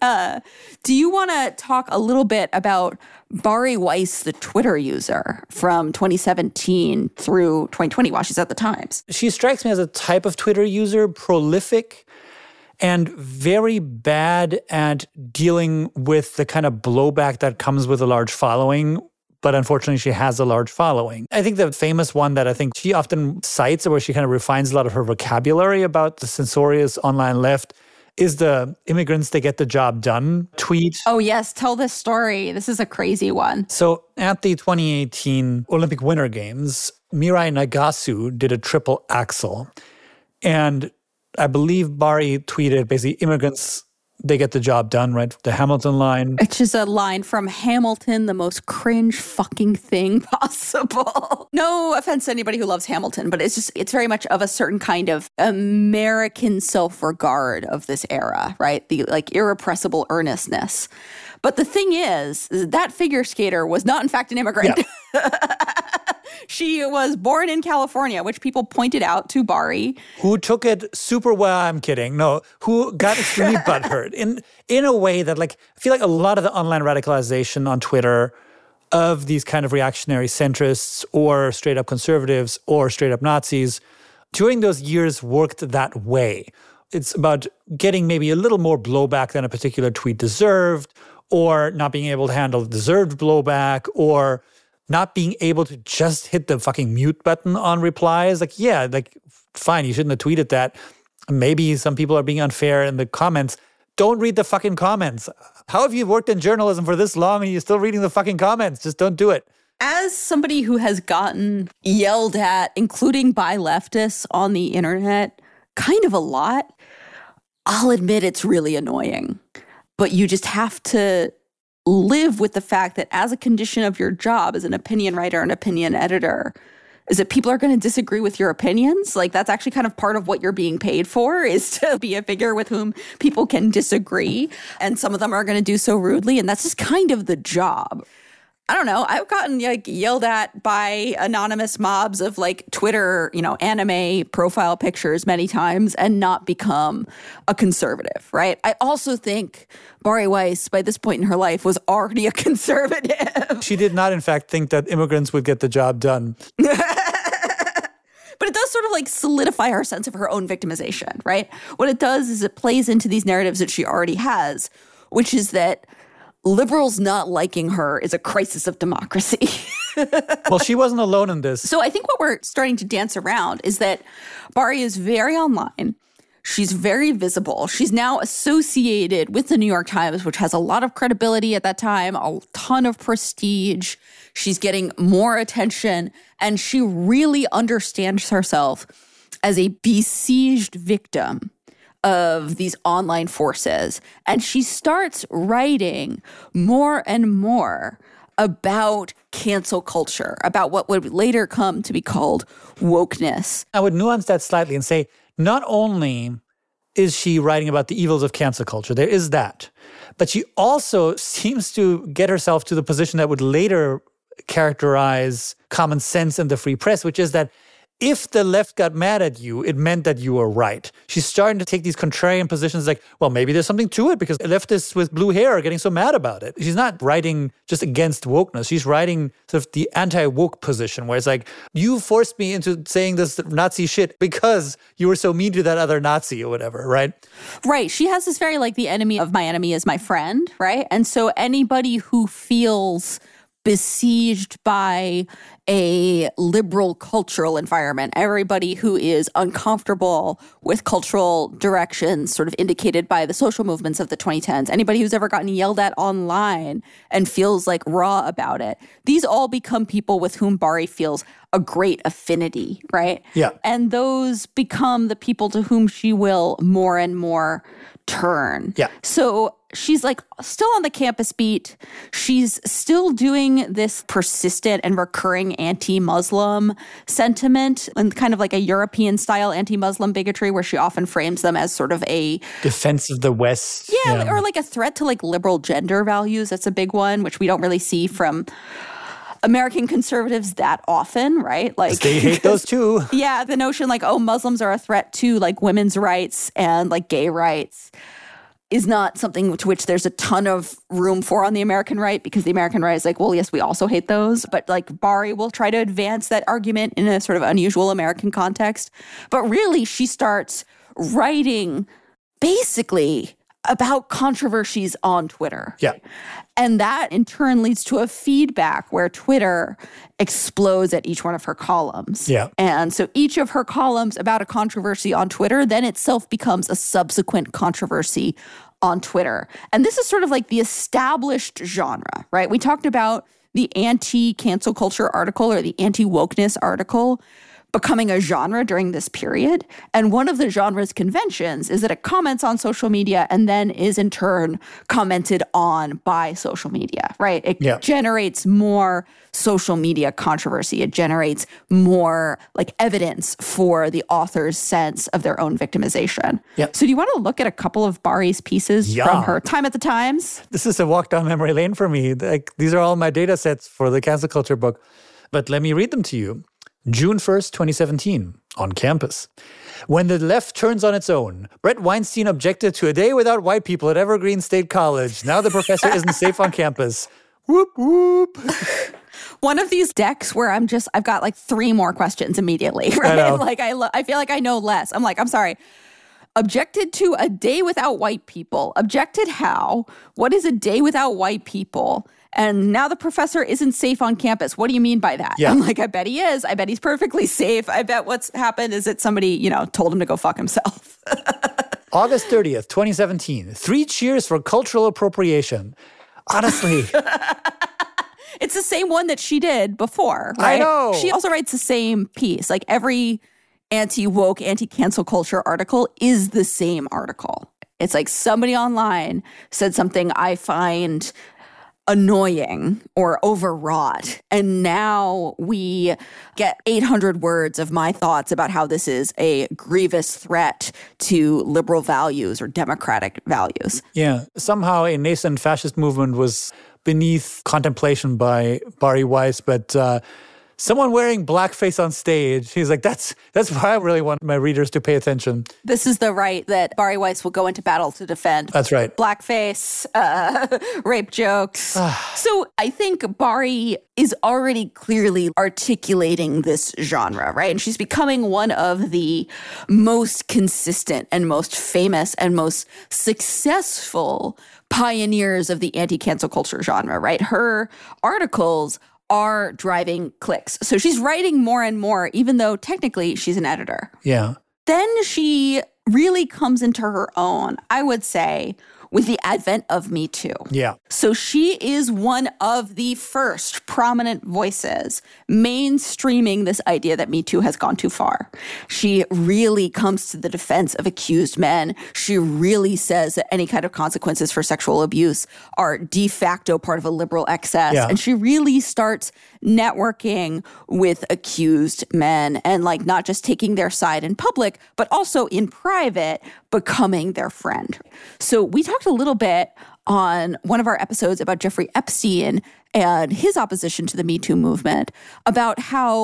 [SPEAKER 1] Do you want to talk a little bit about Bari Weiss, the Twitter user, from 2017 through 2020 while she's at the Times?
[SPEAKER 2] She strikes me as a type of Twitter user, prolific and very bad at dealing with the kind of blowback that comes with a large following. But unfortunately, she has a large following. I think the famous one that I think she often cites, where she kind of refines a lot of her vocabulary about the censorious online left, is the immigrants, they get the job done tweet.
[SPEAKER 1] Oh, yes. Tell this story. This is a crazy one.
[SPEAKER 2] So at the 2018 Olympic Winter Games, Mirai Nagasu did a triple axel. And I believe Bari tweeted basically, immigrants, they get the job done, right? The Hamilton line.
[SPEAKER 1] Which is a line from Hamilton, the most cringe fucking thing possible. No offense to anybody who loves Hamilton, but it's very much of a certain kind of American self-regard of this era, right? The like irrepressible earnestness. But the thing is that figure skater was not in fact an immigrant. Yeah. She was born in California, which people pointed out to Bari.
[SPEAKER 2] Who took it super well, I'm kidding. No, who got extremely butthurt in a way that, like, I feel like a lot of the online radicalization on Twitter of these kind of reactionary centrists or straight up conservatives or straight up Nazis during those years worked that way. It's about getting maybe a little more blowback than a particular tweet deserved, or not being able to handle deserved blowback, or not being able to just hit the fucking mute button on replies. Like, yeah, like, fine, you shouldn't have tweeted that. Maybe some people are being unfair in the comments. Don't read the fucking comments. How have you worked in journalism for this long and you're still reading the fucking comments? Just don't do it.
[SPEAKER 1] As somebody who has gotten yelled at, including by leftists on the internet, kind of a lot, I'll admit it's really annoying. But you just have to live with the fact that as a condition of your job as an opinion writer and opinion editor, is that people are going to disagree with your opinions. Like, that's actually kind of part of what you're being paid for, is to be a figure with whom people can disagree. And some of them are going to do so rudely. And that's just kind of the job. I don't know. I've gotten like yelled at by anonymous mobs of like Twitter, anime profile pictures many times and not become a conservative, right? I also think Bari Weiss, by this point in her life, was already a conservative.
[SPEAKER 2] She did not, in fact, think that immigrants would get the job done.
[SPEAKER 1] But it does sort of like solidify her sense of her own victimization, right? What it does is it plays into these narratives that she already has, which is that liberals not liking her is a crisis of democracy.
[SPEAKER 2] Well, she wasn't alone in this.
[SPEAKER 1] So I think what we're starting to dance around is that Bari is very online. She's very visible. She's now associated with the New York Times, which has a lot of credibility at that time, a ton of prestige. She's getting more attention, and she really understands herself as a besieged victim of these online forces. And she starts writing more and more about cancel culture, about what would later come to be called wokeness.
[SPEAKER 2] I would nuance that slightly and say, not only is she writing about the evils of cancel culture, there is that, but she also seems to get herself to the position that would later characterize common sense and the free press, which is that if the left got mad at you, it meant that you were right. She's starting to take these contrarian positions like, well, maybe there's something to it because leftists with blue hair are getting so mad about it. She's not writing just against wokeness. She's writing sort of the anti-woke position where it's like, you forced me into saying this Nazi shit because you were so mean to that other Nazi or whatever, right?
[SPEAKER 1] Right. She has this very like the enemy of my enemy is my friend, right? And so anybody who feels besieged by a liberal cultural environment. Everybody who is uncomfortable with cultural directions sort of indicated by the social movements of the 2010s. Anybody who's ever gotten yelled at online and feels like raw about it. These all become people with whom Bari feels a great affinity, right?
[SPEAKER 2] Yeah.
[SPEAKER 1] And those become the people to whom she will more and more turn.
[SPEAKER 2] Yeah.
[SPEAKER 1] So she's like still on the campus beat. She's still doing this persistent and recurring anti-Muslim sentiment and kind of like a European style anti-Muslim bigotry where she often frames them as sort of a
[SPEAKER 2] defense of the West.
[SPEAKER 1] Yeah, or like a threat to like liberal gender values. That's a big one, which we don't really see from American conservatives that often, right? Like
[SPEAKER 2] they hate those too.
[SPEAKER 1] Yeah, the notion like, oh, Muslims are a threat to like women's rights and like gay rights is not something to which there's a ton of room for on the American right, because the American right is like, well, yes, we also hate those. But like Bari will try to advance that argument in a sort of unusual American context. But really, she starts writing basically about controversies on Twitter.
[SPEAKER 2] Yeah.
[SPEAKER 1] And that in turn leads to a feedback where Twitter explodes at each one of her columns.
[SPEAKER 2] Yeah.
[SPEAKER 1] And so each of her columns about a controversy on Twitter then itself becomes a subsequent controversy on Twitter. And this is sort of like the established genre, right? We talked about the anti-cancel culture article or the anti-wokeness article becoming a genre during this period. And one of the genre's conventions is that it comments on social media and then is in turn commented on by social media, right? It generates more social media controversy. It generates more like evidence for the author's sense of their own victimization.
[SPEAKER 2] Yep.
[SPEAKER 1] So do you want to look at a couple of Bari's pieces from her time at the Times?
[SPEAKER 2] This is a walk down memory lane for me. Like, these are all my data sets for the cancel culture book. But let me read them to you. June 1st, 2017, on campus. When the left turns on its own, Bret Weinstein objected to a day without white people at Evergreen State College. Now the professor isn't safe on campus. Whoop, whoop.
[SPEAKER 1] One of these decks where I've got like 3 more questions immediately, right?
[SPEAKER 2] I know.
[SPEAKER 1] Like I feel like I know less. I'm like, I'm sorry. Objected to a day without white people. Objected how? What is a day without white people? And now the professor isn't safe on campus. What do you mean by that?
[SPEAKER 2] Yeah.
[SPEAKER 1] I'm like, I bet he is. I bet he's perfectly safe. I bet what's happened is that somebody, told him to go fuck himself.
[SPEAKER 2] August 30th, 2017. 3 cheers for cultural appropriation. Honestly.
[SPEAKER 1] It's the same one that she did before, right?
[SPEAKER 2] I know.
[SPEAKER 1] She also writes the same piece. Like every anti-woke, anti-cancel culture article is the same article. It's like somebody online said something I find annoying or overwrought. And now we get 800 words of my thoughts about how this is a grievous threat to liberal values or democratic values.
[SPEAKER 2] Yeah. Somehow a nascent fascist movement was beneath contemplation by Bari Weiss, but someone wearing blackface on stage, he's like, that's why I really want my readers to pay attention.
[SPEAKER 1] This is the right that Bari Weiss will go into battle to defend.
[SPEAKER 2] That's right.
[SPEAKER 1] Blackface, rape jokes. So I think Bari is already clearly articulating this genre, right? And she's becoming one of the most consistent and most famous and most successful pioneers of the anti-cancel culture genre, right? Her articles are driving clicks. So she's writing more and more, even though technically she's an editor.
[SPEAKER 2] Yeah.
[SPEAKER 1] Then she really comes into her own, I would say, with the advent of Me Too.
[SPEAKER 2] Yeah.
[SPEAKER 1] So she is one of the first prominent voices mainstreaming this idea that Me Too has gone too far. She really comes to the defense of accused men. She really says that any kind of consequences for sexual abuse are de facto part of a liberal excess.
[SPEAKER 2] Yeah.
[SPEAKER 1] And she really starts networking with accused men and like not just taking their side in public, but also in private, becoming their friend. So we talked a little bit on one of our episodes about Jeffrey Epstein and his opposition to the Me Too movement, about how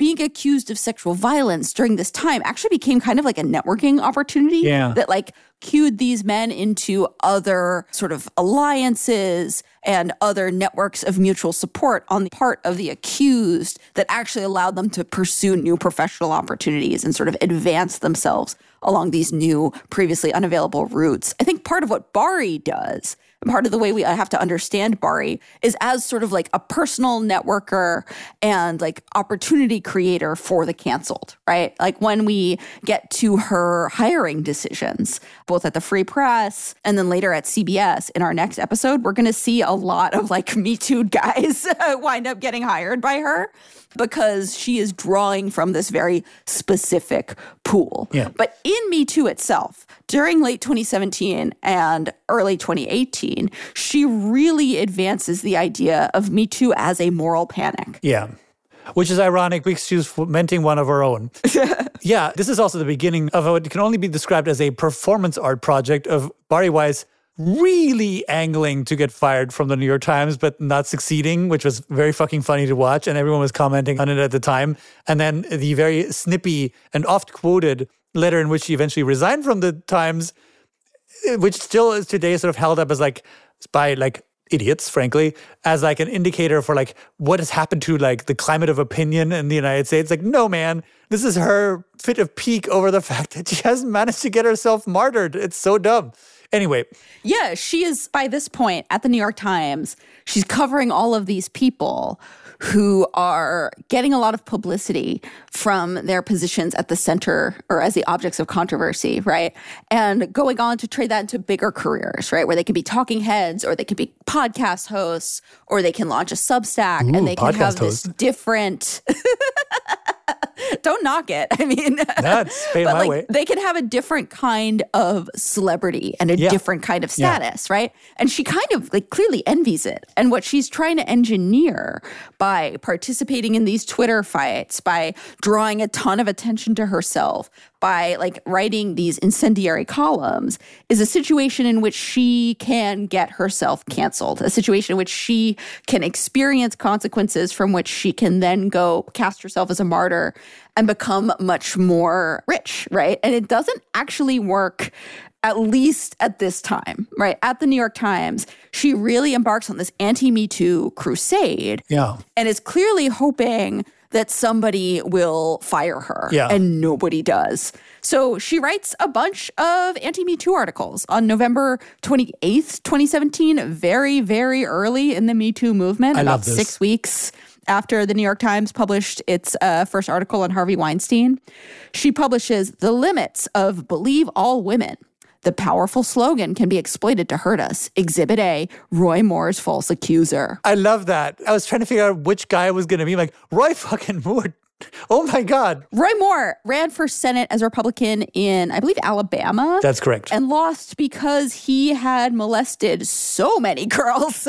[SPEAKER 1] being accused of sexual violence during this time actually became kind of like a networking opportunity that like cued these men into other sort of alliances and other networks of mutual support on the part of the accused that actually allowed them to pursue new professional opportunities and sort of advance themselves along these new, previously unavailable routes. I think part of what Bari does, and part of the way we have to understand Bari, is as sort of like a personal networker and like opportunity creator for the canceled, right? Like when we get to her hiring decisions, both at the Free Press and then later at CBS in our next episode, we're going to see a lot of like Me Too guys wind up getting hired by her because she is drawing from this very specific pool.
[SPEAKER 2] Yeah.
[SPEAKER 1] But in Me Too itself, during late 2017 and early 2018, she really advances the idea of Me Too as a moral panic.
[SPEAKER 2] Yeah. Which is ironic because she was fomenting one of her own. Yeah, this is also the beginning of what can only be described as a performance art project of Bari Weiss really angling to get fired from the New York Times, but not succeeding, which was very fucking funny to watch. And everyone was commenting on it at the time. And then the very snippy and oft-quoted letter in which she eventually resigned from the Times, which still is today sort of held up as like, by like idiots, frankly, as like an indicator for like what has happened to like the climate of opinion in the United States. Like, no, man, this is her fit of pique over the fact that she hasn't managed to get herself martyred. It's so dumb. Anyway.
[SPEAKER 1] Yeah, she is, by this point, at the New York Times, she's covering all of these people who are getting a lot of publicity from their positions at the center or as the objects of controversy, right? And going on to trade that into bigger careers, right? Where they can be talking heads or they can be podcast hosts or they can launch a Substack and they can have this different... Don't knock it. I mean,
[SPEAKER 2] that's paid my way.
[SPEAKER 1] They can have a different kind of celebrity and a different kind of status, right? And she kind of like clearly envies it. And what she's trying to engineer by participating in these Twitter fights, by drawing a ton of attention to herself, by like writing these incendiary columns, is a situation in which she can get herself canceled, a situation in which she can experience consequences from which she can then go cast herself as a martyr and become much more rich, right? And it doesn't actually work, at least at this time, right? At the New York Times, she really embarks on this anti-Me Too crusade and is clearly hoping that somebody will fire her, and nobody does. So she writes a bunch of anti-Me Too articles on November 28th, 2017, very, very early in the Me Too movement, about 6 weeks after the New York Times published its first article on Harvey Weinstein. She publishes The Limits of Believe All Women. The powerful slogan can be exploited to hurt us. Exhibit A, Roy Moore's false accuser.
[SPEAKER 2] I love that. I was trying to figure out which guy was going to be like, Roy fucking Moore. Oh my God.
[SPEAKER 1] Roy Moore ran for Senate as a Republican in, I believe, Alabama.
[SPEAKER 2] That's correct.
[SPEAKER 1] And lost because he had molested so many girls.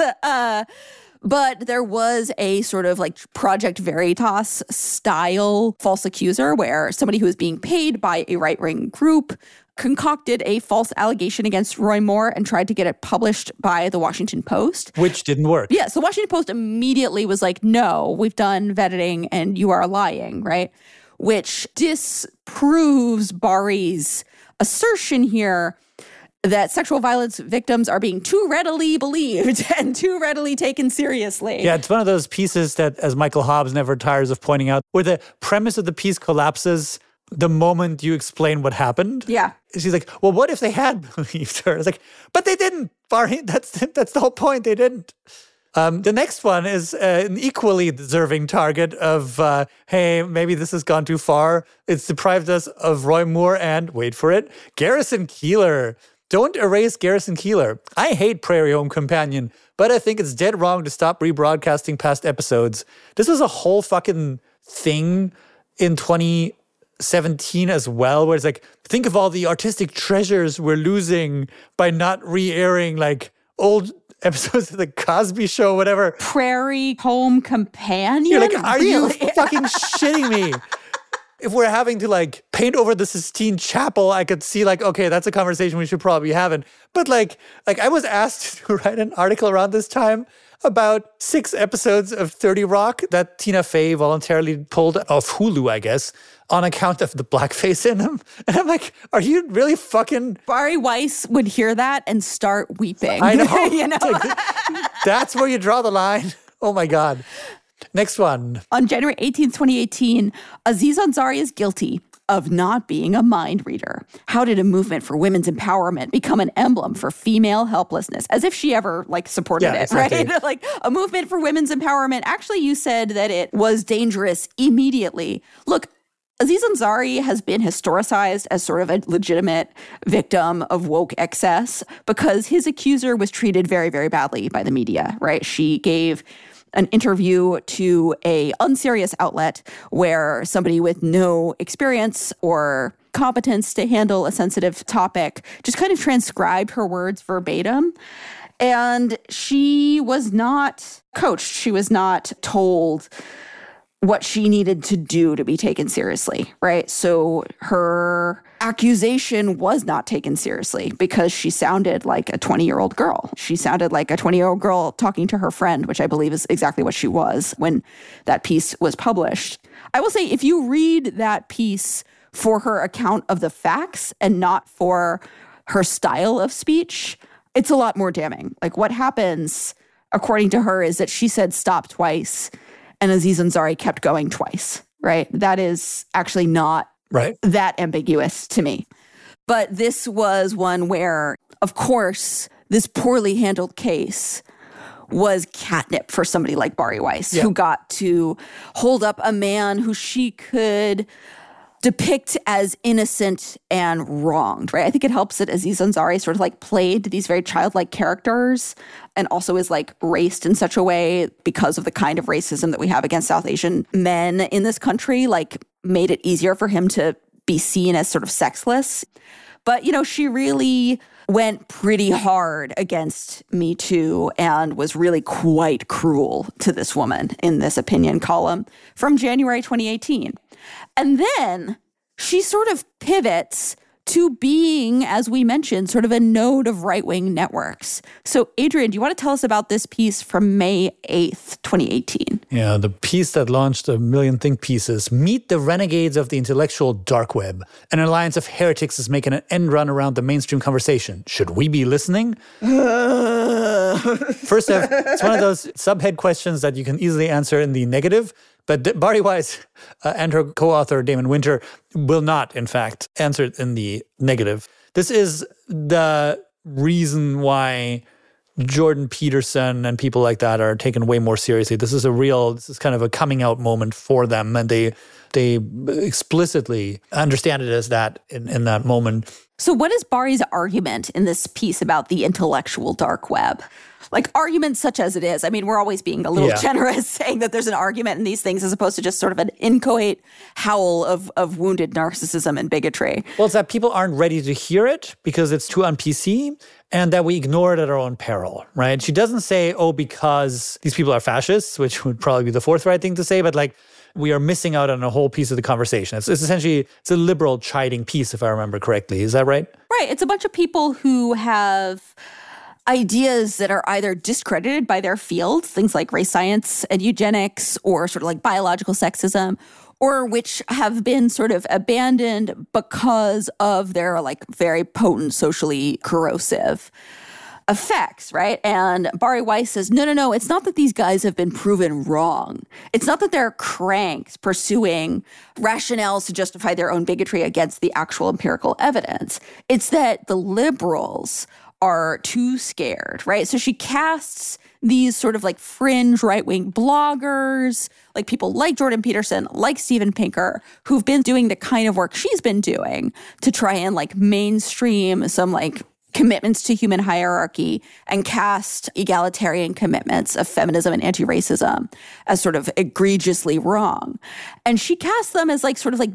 [SPEAKER 1] But there was a sort of like Project Veritas style false accuser where somebody who was being paid by a right-wing group concocted a false allegation against Roy Moore and tried to get it published by the Washington Post.
[SPEAKER 2] Which didn't work.
[SPEAKER 1] Yeah, so the Washington Post immediately was like, no, we've done vetting and you are lying, right? Which disproves Bari's assertion here that sexual violence victims are being too readily believed and too readily taken seriously.
[SPEAKER 2] Yeah, it's one of those pieces that, as Michael Hobbs never tires of pointing out, where the premise of the piece collapses the moment you explain what happened.
[SPEAKER 1] Yeah.
[SPEAKER 2] She's like, well, what if they had believed her? It's like, but they didn't, Bari. That's the whole point. They didn't. The next one is an equally deserving target of, hey, maybe this has gone too far. It's deprived us of Roy Moore and, wait for it, Garrison Keillor. Don't erase Garrison Keillor. I hate Prairie Home Companion, but I think it's dead wrong to stop rebroadcasting past episodes. This was a whole fucking thing in 2017 as well, where it's like, think of all the artistic treasures we're losing by not re-airing like old episodes of The Cosby Show, whatever.
[SPEAKER 1] Prairie Home Companion?
[SPEAKER 2] You're like, are you fucking shitting me? If we're having to like paint over the Sistine Chapel, I could see like, okay, that's a conversation we should probably be having. But like I was asked to write an article around this time about 6 episodes of 30 Rock that Tina Fey voluntarily pulled off Hulu, I guess, on account of the blackface in them. And I'm like, are you really fucking...
[SPEAKER 1] Bari Weiss would hear that and start weeping.
[SPEAKER 2] I know.
[SPEAKER 1] You know?
[SPEAKER 2] That's where you draw the line. Oh my God. Next one.
[SPEAKER 1] On January 18th, 2018, Aziz Ansari is guilty of not being a mind reader. How did a movement for women's empowerment become an emblem for female helplessness? As if she ever supported it,
[SPEAKER 2] exactly.
[SPEAKER 1] right? Like a movement for women's empowerment. Actually, you said that it was dangerous immediately. Look, Aziz Ansari has been historicized as sort of a legitimate victim of woke excess because his accuser was treated very, very badly by the media, right? She gave an interview to a unserious outlet where somebody with no experience or competence to handle a sensitive topic just kind of transcribed her words verbatim. And she was not coached. She was not told what she needed to do to be taken seriously, right? So her accusation was not taken seriously because she sounded like a 20-year-old girl. She sounded like a 20-year-old girl talking to her friend, which I believe is exactly what she was when that piece was published. I will say, if you read that piece for her account of the facts and not for her style of speech, it's a lot more damning. Like what happens, according to her, is that she said stop twice, and Aziz Ansari kept going twice, right? That is actually not that ambiguous to me. But this was one where, of course, this poorly handled case was catnip for somebody like Bari Weiss, who got to hold up a man who she could depict as innocent and wronged, right? I think it helps that Aziz Ansari sort of played these very childlike characters and also is raced in such a way because of the kind of racism that we have against South Asian men in this country, made it easier for him to be seen as sort of sexless. But, she really went pretty hard against Me Too and was really quite cruel to this woman in this opinion column from January 2018. And then she sort of pivots to being, as we mentioned, sort of a node of right-wing networks. So, Adrian, do you want to tell us about this piece from May 8th, 2018?
[SPEAKER 2] Yeah, the piece that launched a million think pieces. Meet the renegades of the intellectual dark web. An alliance of heretics is making an end run around the mainstream conversation. Should we be listening? First off, it's one of those subhead questions that you can easily answer in the negative. But Bari Weiss and her co-author, Damon Winter, will not, in fact, answer it in the negative. This is the reason why Jordan Peterson and people like that are taken way more seriously. This is kind of a coming out moment for them. And they explicitly understand it as that in that moment.
[SPEAKER 1] So what is Bari's argument in this piece about the intellectual dark web? Arguments such as it is. I mean, we're always being a little generous saying that there's an argument in these things as opposed to just sort of an inchoate howl of wounded narcissism and bigotry.
[SPEAKER 2] Well, it's that people aren't ready to hear it because it's too un-PC and that we ignore it at our own peril, right? She doesn't say, because these people are fascists, which would probably be the forthright thing to say, but we are missing out on a whole piece of the conversation. It's essentially, it's a liberal chiding piece, if I remember correctly. Is that right?
[SPEAKER 1] Right. It's a bunch of people who have ideas that are either discredited by their field, things like race science and eugenics, or sort of biological sexism, or which have been sort of abandoned because of their very potent, socially corrosive effects, right? And Bari Weiss says, no, it's not that these guys have been proven wrong. It's not that they're cranks pursuing rationales to justify their own bigotry against the actual empirical evidence. It's that the liberals are too scared, right? So she casts these sort of fringe right-wing bloggers, people like Jordan Peterson, like Steven Pinker, who've been doing the kind of work she's been doing to try and mainstream some commitments to human hierarchy and cast egalitarian commitments of feminism and anti-racism as sort of egregiously wrong. And she casts them as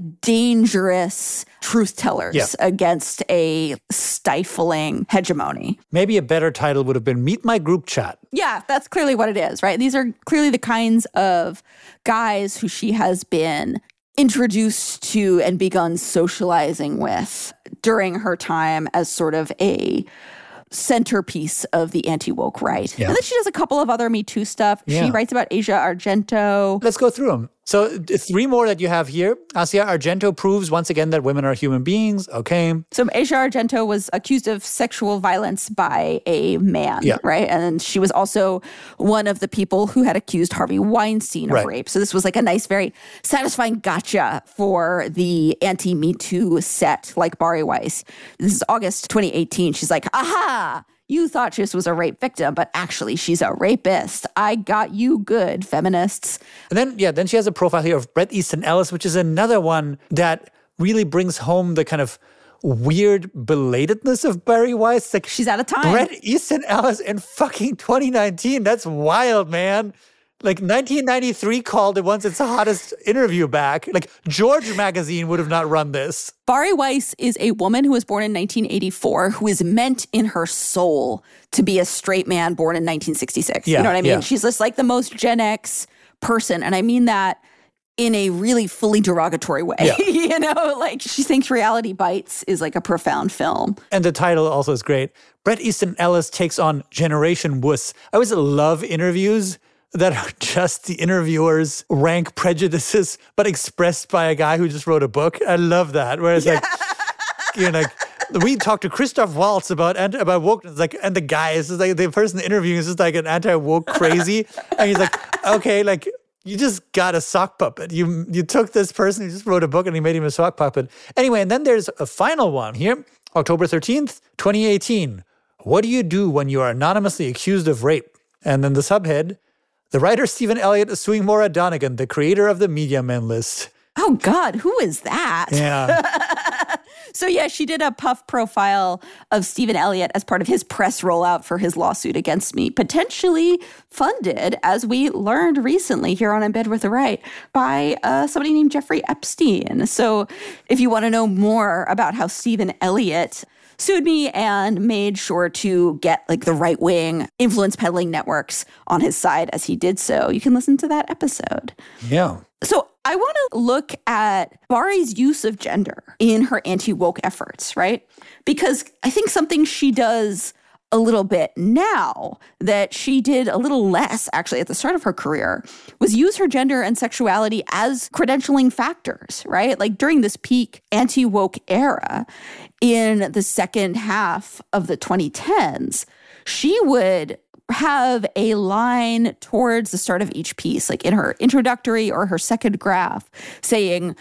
[SPEAKER 1] dangerous truth tellers against a stifling hegemony.
[SPEAKER 2] Maybe a better title would have been Meet My Group Chat.
[SPEAKER 1] Yeah, that's clearly what it is, right? These are clearly the kinds of guys who she has been introduced to and begun socializing with during her time as sort of a centerpiece of the anti-woke right.
[SPEAKER 2] Yeah.
[SPEAKER 1] And then she does a couple of other Me Too stuff.
[SPEAKER 2] Yeah.
[SPEAKER 1] She writes about Asia Argento.
[SPEAKER 2] Let's go through them. So 3 more that you have here. Asia Argento proves once again that women are human beings. Okay.
[SPEAKER 1] So Asia Argento was accused of sexual violence by a man,
[SPEAKER 2] Yeah.
[SPEAKER 1] right? And she was also one of the people who had accused Harvey Weinstein of
[SPEAKER 2] Right.
[SPEAKER 1] rape. So this was like a nice, very satisfying gotcha for the anti-Me Too set, like Bari Weiss. This is August 2018. She's like, aha! You thought this was a rape victim, but actually she's a rapist. I got you good, feminists.
[SPEAKER 2] And then she has a profile here of Bret Easton Ellis, which is another one that really brings home the kind of weird belatedness of Bari Weiss. Like,
[SPEAKER 1] She's out of time.
[SPEAKER 2] Bret Easton Ellis in fucking 2019. That's wild, man. Like 1993 called it once its hottest interview back. Like George magazine would have not run this.
[SPEAKER 1] Bari Weiss is a woman who was born in 1984 who is meant in her soul to be a straight man born in 1966.
[SPEAKER 2] Yeah,
[SPEAKER 1] you know what I mean?
[SPEAKER 2] yeah.
[SPEAKER 1] She's just like the most Gen X person. And I mean that in a really fully derogatory way.
[SPEAKER 2] Yeah.
[SPEAKER 1] You know, like she thinks Reality Bites is like a profound film.
[SPEAKER 2] And the title also is great. Bret Easton Ellis takes on Generation Wuss. I always love interviews that are just the interviewer's rank prejudices, but expressed by a guy who just wrote a book. I love that. Where it's like, you know, like, we talked to Christoph Waltz about wokeness, like, and the guy is just like, the person interviewing is just like an anti-woke crazy. And he's like, okay, like, you just got a sock puppet. You took this person who just wrote a book and he made him a sock puppet. Anyway, and then there's a final one here, October 13th, 2018. What do you do when you are anonymously accused of rape? And then the subhead, the writer Stephen Elliott is suing Maura Donegan, the creator of the Media Men list.
[SPEAKER 1] Oh, God, who is that?
[SPEAKER 2] Yeah.
[SPEAKER 1] So, yeah, she did a puff profile of Stephen Elliott as part of his press rollout for his lawsuit against me, potentially funded, as we learned recently here on In Bed with the Right, by somebody named Jeffrey Epstein. So if you want to know more about how Stephen Elliott sued me and made sure to get like the right-wing influence peddling networks on his side as he did so, you can listen to that episode.
[SPEAKER 2] Yeah.
[SPEAKER 1] So I want to look at Bari's use of gender in her anti-woke efforts, right? Because I think something she does a little bit now that she did a little less actually at the start of her career was use her gender and sexuality as credentialing factors, right? Like during this peak anti-woke era in the second half of the 2010s, she would have a line towards the start of each piece, like in her introductory or her second graph, saying,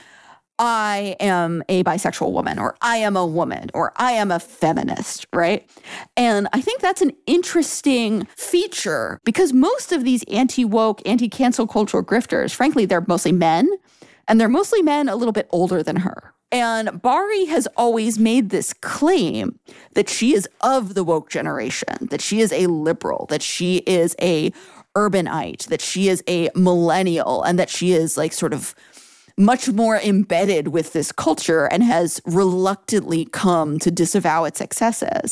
[SPEAKER 1] I am a bisexual woman, or I am a woman, or I am a feminist, right? And I think that's an interesting feature because most of these anti-woke, anti-cancel cultural grifters, frankly, they're mostly men, and they're mostly men a little bit older than her. And Bari has always made this claim that she is of the woke generation, that she is a liberal, that she is a urbanite, that she is a millennial, and that she is like sort of much more embedded with this culture and has reluctantly come to disavow its excesses.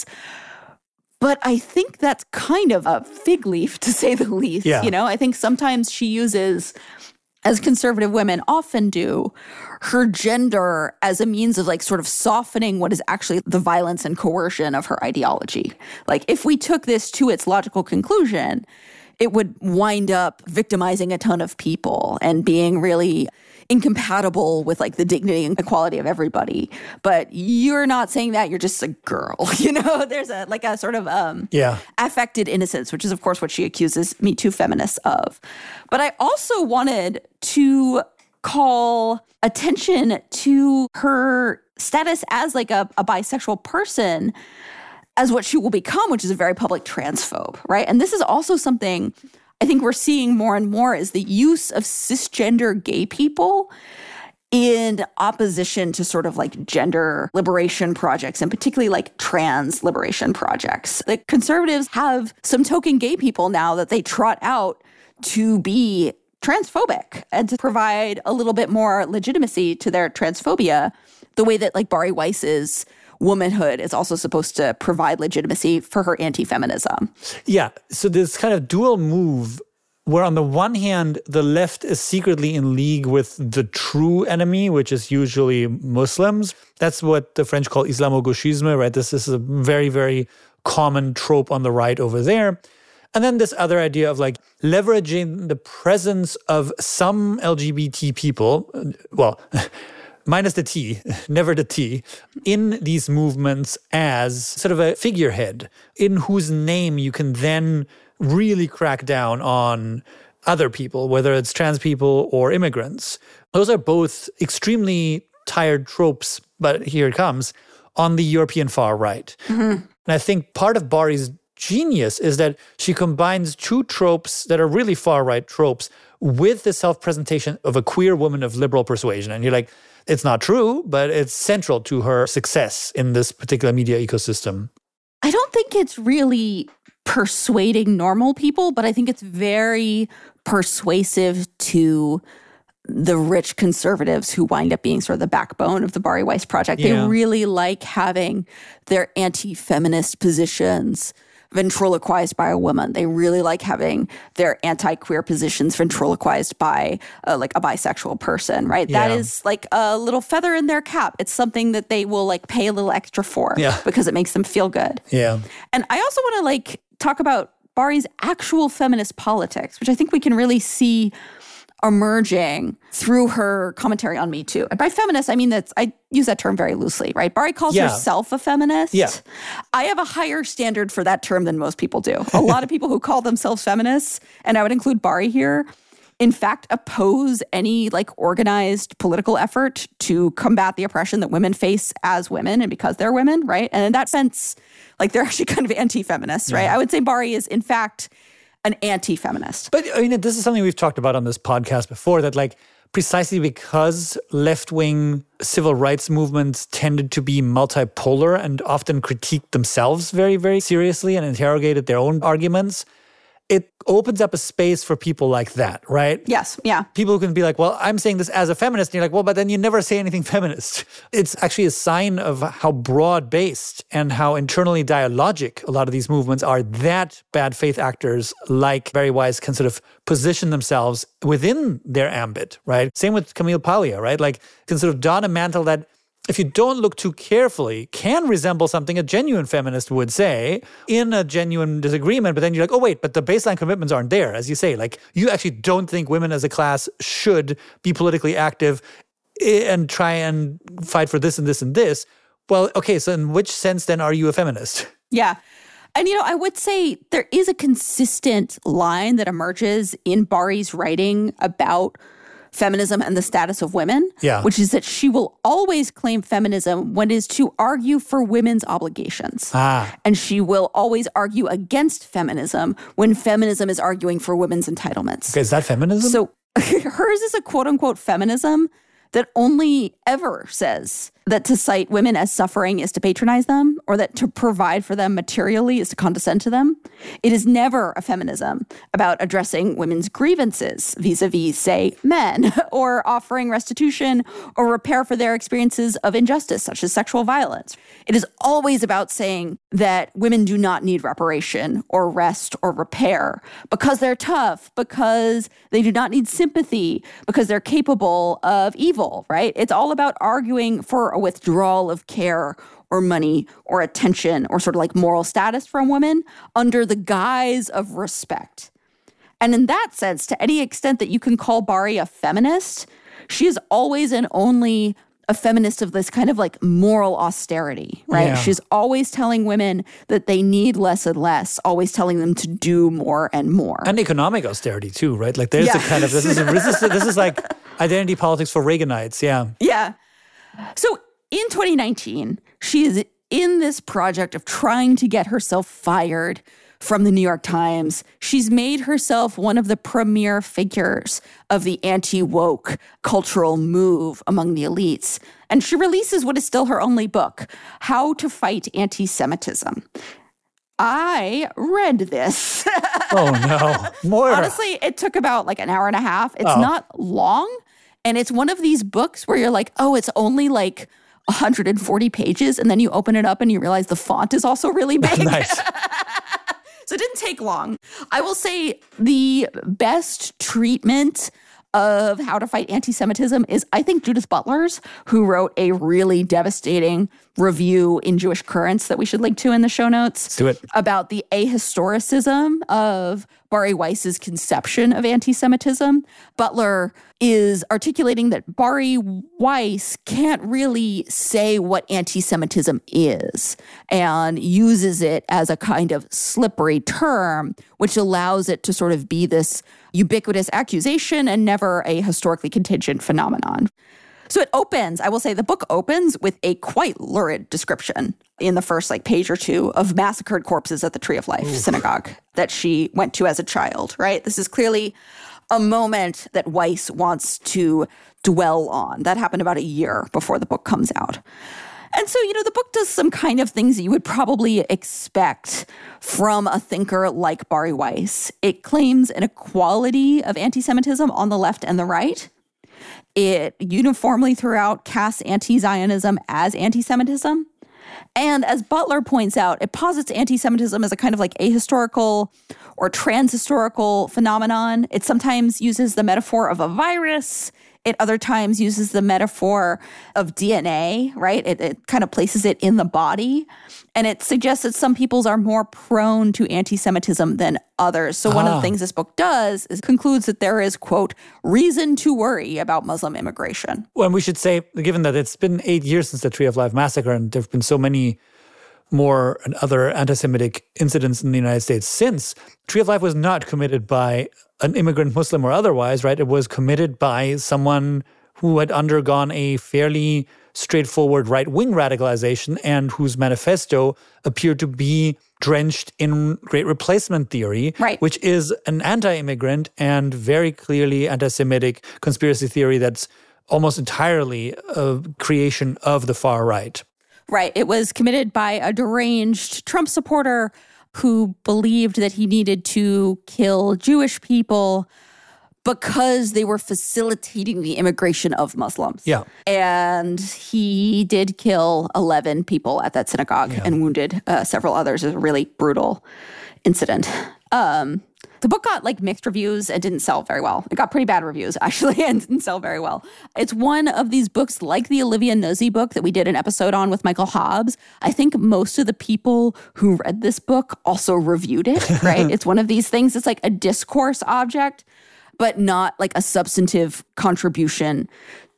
[SPEAKER 1] But I think that's kind of a fig leaf, to say the least.
[SPEAKER 2] Yeah.
[SPEAKER 1] You know, I think sometimes she uses, as conservative women often do, her gender as a means of like sort of softening what is actually the violence and coercion of her ideology. Like if we took this to its logical conclusion, it would wind up victimizing a ton of people and being really incompatible with like the dignity and equality of everybody. But you're not saying that, you're just a girl. You know, there's a like a sort of affected innocence, which is of course what she accuses Me Too feminists of. But I also wanted to call attention to her status as like a bisexual person as what she will become, which is a very public transphobe, right? And this is also something I think we're seeing more and more is the use of cisgender gay people in opposition to sort of like gender liberation projects and particularly like trans liberation projects. The conservatives have some token gay people now that they trot out to be transphobic and to provide a little bit more legitimacy to their transphobia, the way that like Bari Weiss's womanhood is also supposed to provide legitimacy for her anti-feminism.
[SPEAKER 2] Yeah. So this kind of dual move where on the one hand, the left is secretly in league with the true enemy, which is usually Muslims. That's what the French call Islamo-gauchisme, right? This is a very, very common trope on the right over there. And then this other idea of like leveraging the presence of some LGBT people, well, minus the T, never the T, in these movements as sort of a figurehead in whose name you can then really crack down on other people, whether it's trans people or immigrants. Those are both extremely tired tropes, but here it comes, on the European far right. Mm-hmm. And I think part of Bari's genius is that she combines two tropes that are really far right tropes with the self-presentation of a queer woman of liberal persuasion. And you're like, it's not true, but it's central to her success in this particular media ecosystem.
[SPEAKER 1] I don't think it's really persuading normal people, but I think it's very persuasive to the rich conservatives who wind up being sort of the backbone of the Bari Weiss project. Yeah. They really like having their anti-feminist positions ventriloquized by a woman. They really like having their anti-queer positions ventriloquized by like a bisexual person, right? Yeah. That is like a little feather in their cap. It's something that they will like pay a little extra for because it makes them feel good.
[SPEAKER 2] Yeah.
[SPEAKER 1] And I also want to like talk about Bari's actual feminist politics, which I think we can really see emerging through her commentary on Me Too. And by feminist, I mean I use that term very loosely, right? Bari calls herself a feminist.
[SPEAKER 2] Yeah.
[SPEAKER 1] I have a higher standard for that term than most people do. A lot of people who call themselves feminists, and I would include Bari here, in fact, oppose any like organized political effort to combat the oppression that women face as women and because they're women, right? And in that sense, like they're actually kind of anti-feminists, right? I would say Bari is, in fact, an anti-feminist.
[SPEAKER 2] But I mean, this is something we've talked about on this podcast before, that like precisely because left-wing civil rights movements tended to be multipolar and often critiqued themselves very, very seriously and interrogated their own arguments, it opens up a space for people like that, right?
[SPEAKER 1] Yes, yeah.
[SPEAKER 2] People who can be like, well, I'm saying this as a feminist. And you're like, well, but then you never say anything feminist. It's actually a sign of how broad-based and how internally dialogic a lot of these movements are, that bad faith actors like Bari Weiss can sort of position themselves within their ambit, right? Same with Camille Paglia, right? Like can sort of don a mantle that, if you don't look too carefully, can resemble something a genuine feminist would say in a genuine disagreement. But then you're like, oh, wait, but the baseline commitments aren't there. As you say, like you actually don't think women as a class should be politically active and try and fight for this and this and this. Well, okay, so in which sense then are you a feminist?
[SPEAKER 1] Yeah. And, I would say there is a consistent line that emerges in Bari's writing about feminism and the status of women, which is that she will always claim feminism when it is to argue for women's obligations. And she will always argue against feminism when feminism is arguing for women's entitlements.
[SPEAKER 2] Okay, is that feminism?
[SPEAKER 1] So hers is a quote-unquote feminism that only ever says that to cite women as suffering is to patronize them, or that to provide for them materially is to condescend to them. It is never a feminism about addressing women's grievances vis-a-vis, say, men, or offering restitution or repair for their experiences of injustice, such as sexual violence. It is always about saying that women do not need reparation or rest or repair because they're tough, because they do not need sympathy, because they're capable of evil, right? It's all about arguing for a withdrawal of care or money or attention or sort of like moral status from women under the guise of respect. And in that sense, to any extent that you can call Bari a feminist, she is always and only a feminist of this kind of like moral austerity, right? Yeah. She's always telling women that they need less and less, always telling them to do more and more.
[SPEAKER 2] And economic austerity too, right? Like there's a kind of, this is like identity politics for Reaganites,
[SPEAKER 1] Yeah. So in 2019, she is in this project of trying to get herself fired from the New York Times. She's made herself one of the premier figures of the anti-woke cultural move among the elites. And she releases what is still her only book, How to Fight Anti-Semitism. I read this.
[SPEAKER 2] Oh, no. More.
[SPEAKER 1] Honestly, it took about like an hour and a half. It's not long. And it's one of these books where you're like, oh, it's only like 140 pages. And then you open it up and you realize the font is also really big.
[SPEAKER 2] Nice.
[SPEAKER 1] So it didn't take long. I will say the best treatment of how to fight anti-Semitism is, I think, Judith Butler's, who wrote a really devastating review in Jewish Currents that we should link to in the show notes.
[SPEAKER 2] Let's do it. About
[SPEAKER 1] the ahistoricism of Bari Weiss's conception of anti-Semitism. Butler is articulating that Bari Weiss can't really say what anti-Semitism is and uses it as a kind of slippery term, which allows it to sort of be this ubiquitous accusation and never a historically contingent phenomenon. So it opens, I will say the book opens with a quite lurid description in the first page or two of massacred corpses at the Tree of Life synagogue that she went to as a child, right? This is clearly a moment that Weiss wants to dwell on. That happened about a year before the book comes out. And so, the book does some kind of things that you would probably expect from a thinker like Bari Weiss. It claims an equality of anti-Semitism on the left and the right. It uniformly throughout casts anti-Zionism as anti-Semitism. And as Butler points out, it posits anti-Semitism as a kind of ahistorical or transhistorical phenomenon. It sometimes uses the metaphor of a virus. It other times uses the metaphor of DNA, right? It kind of places it in the body. And it suggests that some peoples are more prone to anti-Semitism than others. So one of the things this book does is concludes that there is, quote, reason to worry about Muslim immigration.
[SPEAKER 2] Well, and we should say, given that it's been 8 years since the Tree of Life massacre, and there have been so many more and other anti-Semitic incidents in the United States since, Tree of Life was not committed by an immigrant Muslim or otherwise, right? It was committed by someone who had undergone a fairly straightforward right-wing radicalization and whose manifesto appeared to be drenched in Great Replacement theory,
[SPEAKER 1] right,
[SPEAKER 2] which is an anti-immigrant and very clearly anti-Semitic conspiracy theory that's almost entirely a creation of the far right.
[SPEAKER 1] Right. It was committed by a deranged Trump supporter who believed that he needed to kill Jewish people because they were facilitating the immigration of Muslims.
[SPEAKER 2] Yeah.
[SPEAKER 1] And he did kill 11 people at that synagogue and wounded several others. It was a really brutal incident. The book got mixed reviews and didn't sell very well. It got pretty bad reviews, actually, and didn't sell very well. It's one of these books, like the Olivia Nosy book that we did an episode on with Michael Hobbs. I think most of the people who read this book also reviewed it, right? It's one of these things. It's like a discourse object, but not a substantive contribution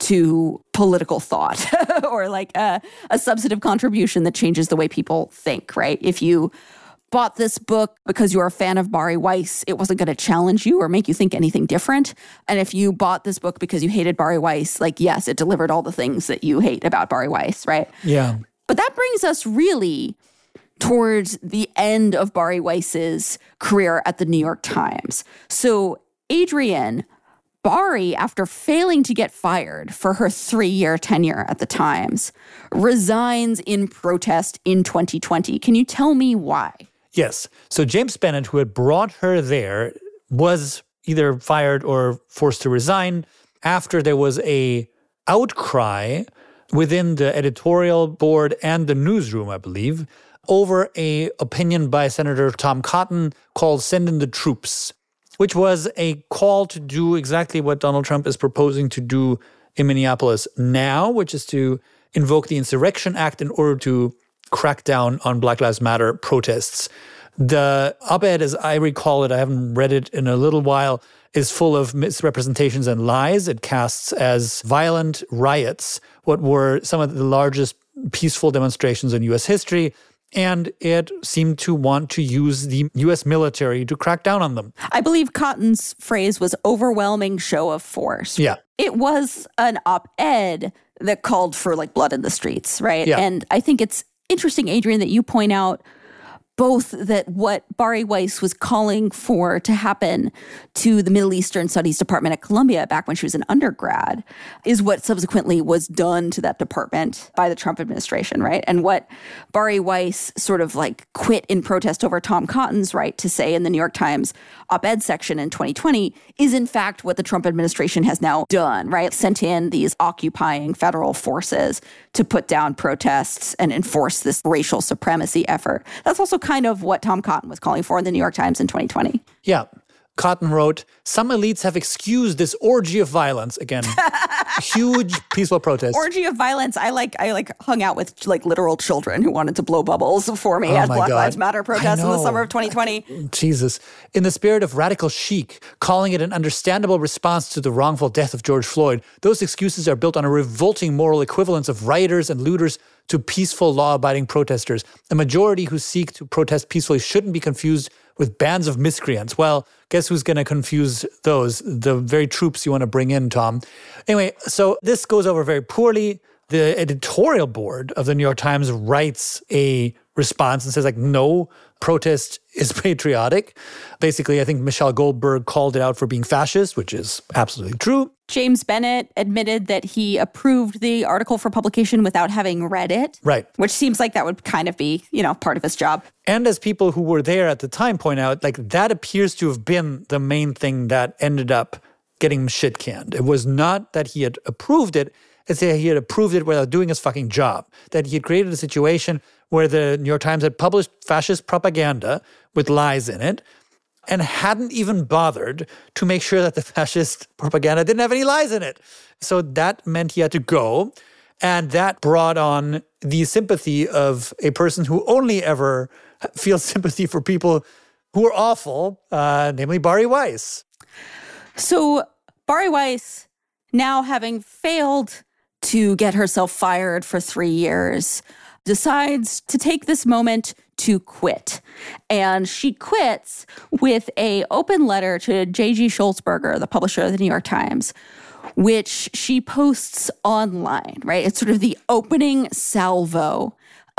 [SPEAKER 1] to political thought or a substantive contribution that changes the way people think, right? If you bought this book because you're a fan of Bari Weiss, it wasn't going to challenge you or make you think anything different. And if you bought this book because you hated Bari Weiss, yes, it delivered all the things that you hate about Bari Weiss, right?
[SPEAKER 2] Yeah.
[SPEAKER 1] But that brings us really towards the end of Bari Weiss's career at the New York Times. So Adrienne, Bari, after failing to get fired for her 3-year tenure at the Times, resigns in protest in 2020. Can you tell me why?
[SPEAKER 2] Yes. So James Bennet, who had brought her there, was either fired or forced to resign after there was a outcry within the editorial board and the newsroom, I believe, over a opinion by Senator Tom Cotton called Send in the Troops, which was a call to do exactly what Donald Trump is proposing to do in Minneapolis now, which is to invoke the Insurrection Act in order to crack down on Black Lives Matter protests. The op-ed, as I recall it, I haven't read it in a little while, is full of misrepresentations and lies. It casts as violent riots what were some of the largest peaceful demonstrations in U.S. history, and it seemed to want to use the U.S. military to crack down on them.
[SPEAKER 1] I believe Cotton's phrase was overwhelming show of force.
[SPEAKER 2] Yeah.
[SPEAKER 1] It was an op-ed that called for blood in the streets, right?
[SPEAKER 2] Yeah.
[SPEAKER 1] And I think it's interesting, Adrienne, that you point out both that what Bari Weiss was calling for to happen to the Middle Eastern Studies Department at Columbia back when she was an undergrad is what subsequently was done to that department by the Trump administration, right? And what Bari Weiss sort of quit in protest over Tom Cotton's right to say in the New York Times op-ed section in 2020 is in fact what the Trump administration has now done, right? Sent in these occupying federal forces to put down protests and enforce this racial supremacy effort. That's also kind of what Tom Cotton was calling for in the New York Times in 2020.
[SPEAKER 2] Yeah. Cotton wrote, some elites have excused this orgy of violence. Again, huge peaceful protest.
[SPEAKER 1] Orgy of violence. I hung out with like literal children who wanted to blow bubbles for me at Black Lives Matter protests in the summer of 2020.
[SPEAKER 2] Jesus. In the spirit of radical chic, calling it an understandable response to the wrongful death of George Floyd, those excuses are built on a revolting moral equivalence of rioters and looters to peaceful, law-abiding protesters. A majority who seek to protest peacefully shouldn't be confused with bands of miscreants. Well, guess who's going to confuse those? The very troops you want to bring in, Tom. Anyway, so this goes over very poorly. The editorial board of the New York Times writes a response and says, like, no, protest is patriotic. Basically, I think Michelle Goldberg called it out for being fascist, which is absolutely true.
[SPEAKER 1] James Bennett admitted that he approved the article for publication without having read it.
[SPEAKER 2] Right.
[SPEAKER 1] Which seems like that would kind of be, part of his job.
[SPEAKER 2] And as people who were there at the time point out, like, that appears to have been the main thing that ended up getting shit canned. It was not that he had approved it, it's that he had approved it without doing his fucking job. That he had created a situation where the New York Times had published fascist propaganda with lies in it and hadn't even bothered to make sure that the fascist propaganda didn't have any lies in it. So that meant he had to go. And that brought on the sympathy of a person who only ever feels sympathy for people who are awful, namely Bari Weiss.
[SPEAKER 1] So Bari Weiss, now having failed to get herself fired for 3 years, decides to take this moment to quit. And she quits with an open letter to J.G. Sulzberger, the publisher of the New York Times, which she posts online, right? It's sort of the opening salvo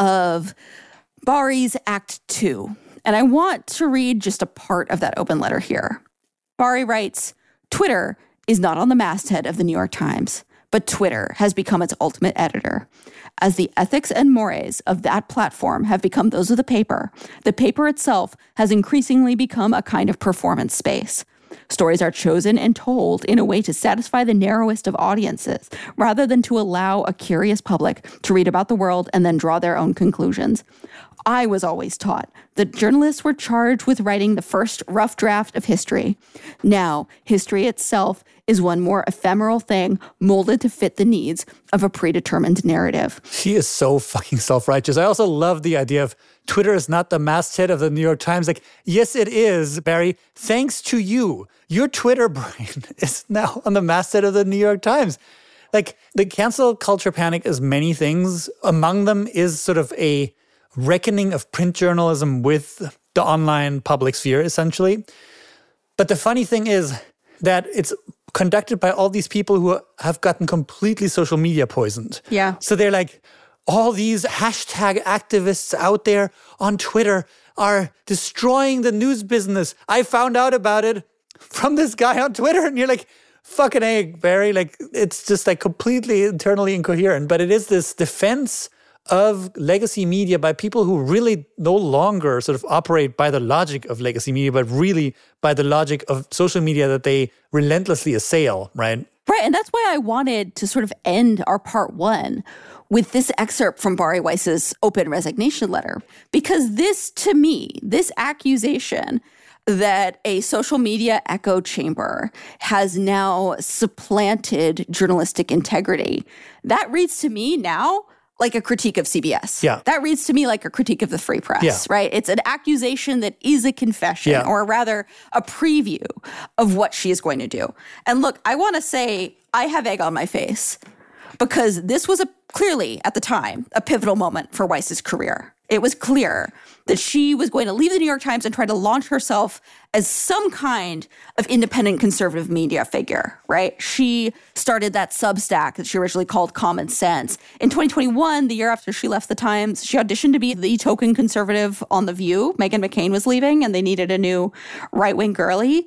[SPEAKER 1] of Bari's Act 2. And I want to read just a part of that open letter here. Bari writes, Twitter is not on the masthead of the New York Times, but Twitter has become its ultimate editor. As the ethics and mores of that platform have become those of the paper itself has increasingly become a kind of performance space. Stories are chosen and told in a way to satisfy the narrowest of audiences, rather than to allow a curious public to read about the world and then draw their own conclusions. I was always taught that journalists were charged with writing the first rough draft of history. Now, history itself is one more ephemeral thing molded to fit the needs of a predetermined narrative.
[SPEAKER 2] She is so fucking self-righteous. I also love the idea of Twitter is not the masthead of the New York Times. Like, yes, it is, Barry. Thanks to you. Your Twitter brain is now on the masthead of the New York Times. Like, the cancel culture panic is many things. Among them is sort of a reckoning of print journalism with the online public sphere, essentially. But the funny thing is that it's conducted by all these people who have gotten completely social media poisoned.
[SPEAKER 1] Yeah.
[SPEAKER 2] So they're like, all these hashtag activists out there on Twitter are destroying the news business. I found out about it from this guy on Twitter. And you're like, fucking A, Barry. Like, it's just like completely internally incoherent. But it is this defense of legacy media by people who really no longer sort of operate by the logic of legacy media, but really by the logic of social media that they relentlessly assail, right?
[SPEAKER 1] Right, and that's why I wanted to sort of end our part one with this excerpt from Bari Weiss's open resignation letter. Because this, to me, this accusation that a social media echo chamber has now supplanted journalistic integrity, that reads to me now like a critique of CBS.
[SPEAKER 2] Yeah.
[SPEAKER 1] That reads to me like a critique of the free press, right? It's an accusation that is a confession, or rather a preview of what she is going to do. And look, I want to say I have egg on my face because this was clearly, at the time, a pivotal moment for Weiss's career. It was clear that she was going to leave the New York Times and try to launch herself as some kind of independent conservative media figure, right? She started that Substack that she originally called Common Sense. In 2021, the year after she left the Times, she auditioned to be the token conservative on The View. Meghan McCain was leaving and they needed a new right-wing girly.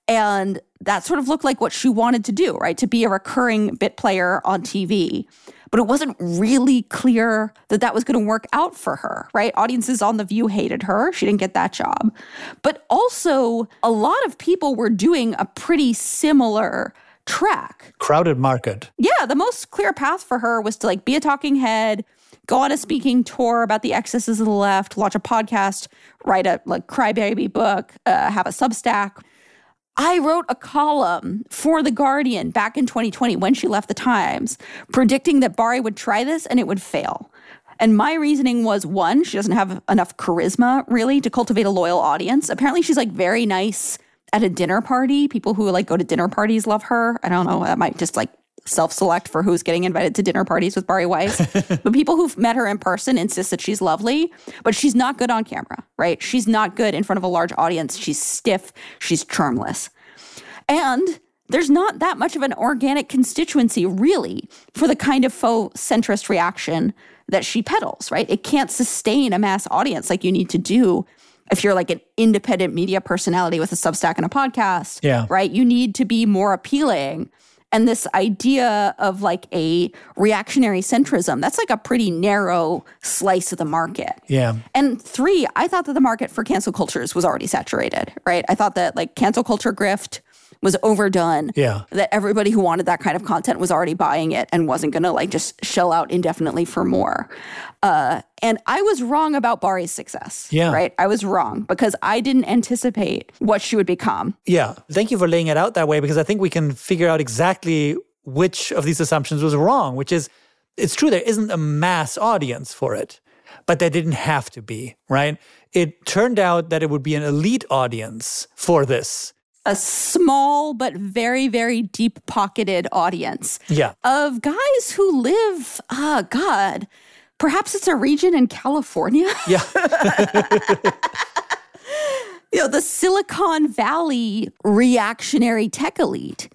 [SPEAKER 1] And that sort of looked like what she wanted to do, right? To be a recurring bit player on TV. But it wasn't really clear that that was going to work out for her, right? Audiences on The View hated her. She didn't get that job. But also, a lot of people were doing a pretty similar track.
[SPEAKER 2] Crowded market.
[SPEAKER 1] Yeah, the most clear path for her was to be a talking head, go on a speaking tour about the excesses of the left, launch a podcast, write a crybaby book, have a Substack. I wrote a column for The Guardian back in 2020 when she left the Times, predicting that Bari would try this and it would fail. And my reasoning was, one, she doesn't have enough charisma, really, to cultivate a loyal audience. Apparently, she's like very nice at a dinner party. People who like go to dinner parties love her. I don't know. That might just like self-select for who's getting invited to dinner parties with Bari Weiss. But people who've met her in person insist that she's lovely, but she's not good on camera, right? She's not good in front of a large audience. She's stiff. She's charmless. And there's not that much of an organic constituency, really, for the kind of faux centrist reaction that she peddles, right? It can't sustain a mass audience like you need to do if you're like an independent media personality with a Substack and a podcast, right? You need to be more appealing. And this idea of like a reactionary centrism, that's like a pretty narrow slice of the market.
[SPEAKER 2] Yeah.
[SPEAKER 1] And three, I thought that the market for cancel cultures was already saturated, right? I thought that like cancel culture grift was overdone.
[SPEAKER 2] Yeah.
[SPEAKER 1] That everybody who wanted that kind of content was already buying it and wasn't going to like just shell out indefinitely for more. And I was wrong about Bari's success.
[SPEAKER 2] Yeah.
[SPEAKER 1] Right? I was wrong because I didn't anticipate what she would become.
[SPEAKER 2] Yeah. Thank you for laying it out that way, because I think we can figure out exactly which of these assumptions was wrong, which is, it's true, there isn't a mass audience for it, but there didn't have to be, right? It turned out that it would be an elite audience for this.
[SPEAKER 1] A small but very, very deep-pocketed audience of guys who live, perhaps it's a region in California?
[SPEAKER 2] Yeah.
[SPEAKER 1] The Silicon Valley reactionary tech elite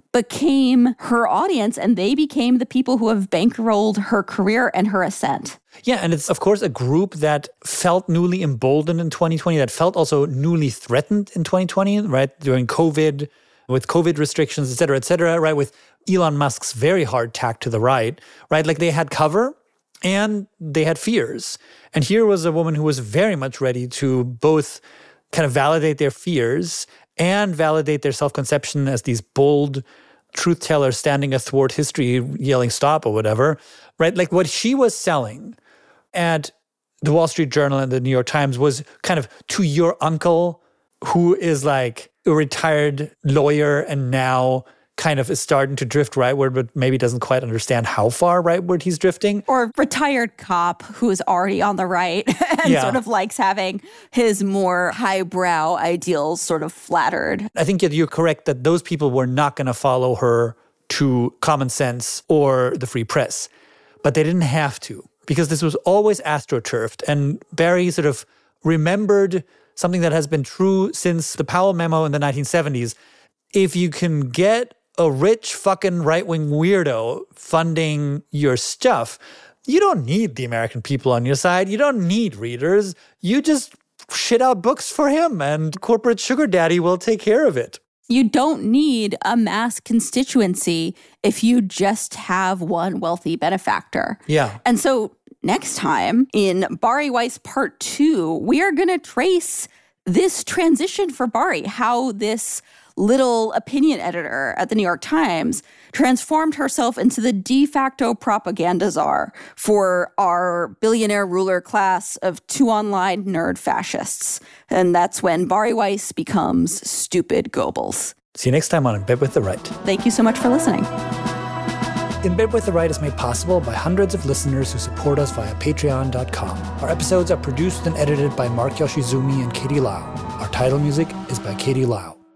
[SPEAKER 1] became her audience, and they became the people who have bankrolled her career and her ascent.
[SPEAKER 2] Yeah, and it's, of course, a group that felt newly emboldened in 2020, that felt also newly threatened in 2020, right? During COVID, with COVID restrictions, et cetera, right? With Elon Musk's very hard tack to the right, right? Like they had cover and they had fears. And here was a woman who was very much ready to both kind of validate their fears and validate their self-conception as these bold truth tellers standing athwart history, yelling stop or whatever, right? Like what she was selling at the Wall Street Journal and the New York Times was kind of to your uncle who is like a retired lawyer and now kind of is starting to drift rightward, but maybe doesn't quite understand how far rightward he's drifting.
[SPEAKER 1] Or retired cop who is already on the right and sort of likes having his more highbrow ideals sort of flattered.
[SPEAKER 2] I think you're correct that those people were not going to follow her to Common Sense or the Free Press, but they didn't have to, because this was always astroturfed. And Bari sort of remembered something that has been true since the Powell Memo in the 1970s. If you can get a rich fucking right-wing weirdo funding your stuff, you don't need the American people on your side. You don't need readers. You just shit out books for him and corporate sugar daddy will take care of it.
[SPEAKER 1] You don't need a mass constituency if you just have one wealthy benefactor.
[SPEAKER 2] Yeah.
[SPEAKER 1] And so next time in Bari Weiss Part 2, we are going to trace this transition for Bari, how this little opinion editor at the New York Times transformed herself into the de facto propaganda czar for our billionaire ruler class of two online nerd fascists. And that's when Bari Weiss becomes stupid Goebbels.
[SPEAKER 2] See you next time on In Bed with the Right.
[SPEAKER 1] Thank you so much for listening.
[SPEAKER 2] In Bed with the Right is made possible by hundreds of listeners who support us via patreon.com. Our episodes are produced and edited by Mark Yoshizumi and Katie Lau. Our title music is by Katie Lau.